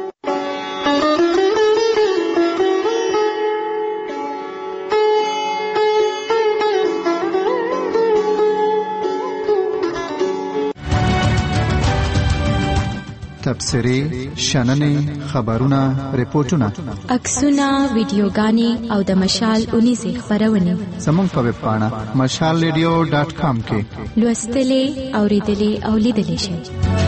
تبصرې، شننې، خبرونه، ریپورتونه، عکسونه، ویډیوګانې او د مشال اونیزې خپرونې زموږ په ویب پاڼه مشال ریډیو ډاټ کام کې لوستلې، اورېدلې او لیدلې شئ.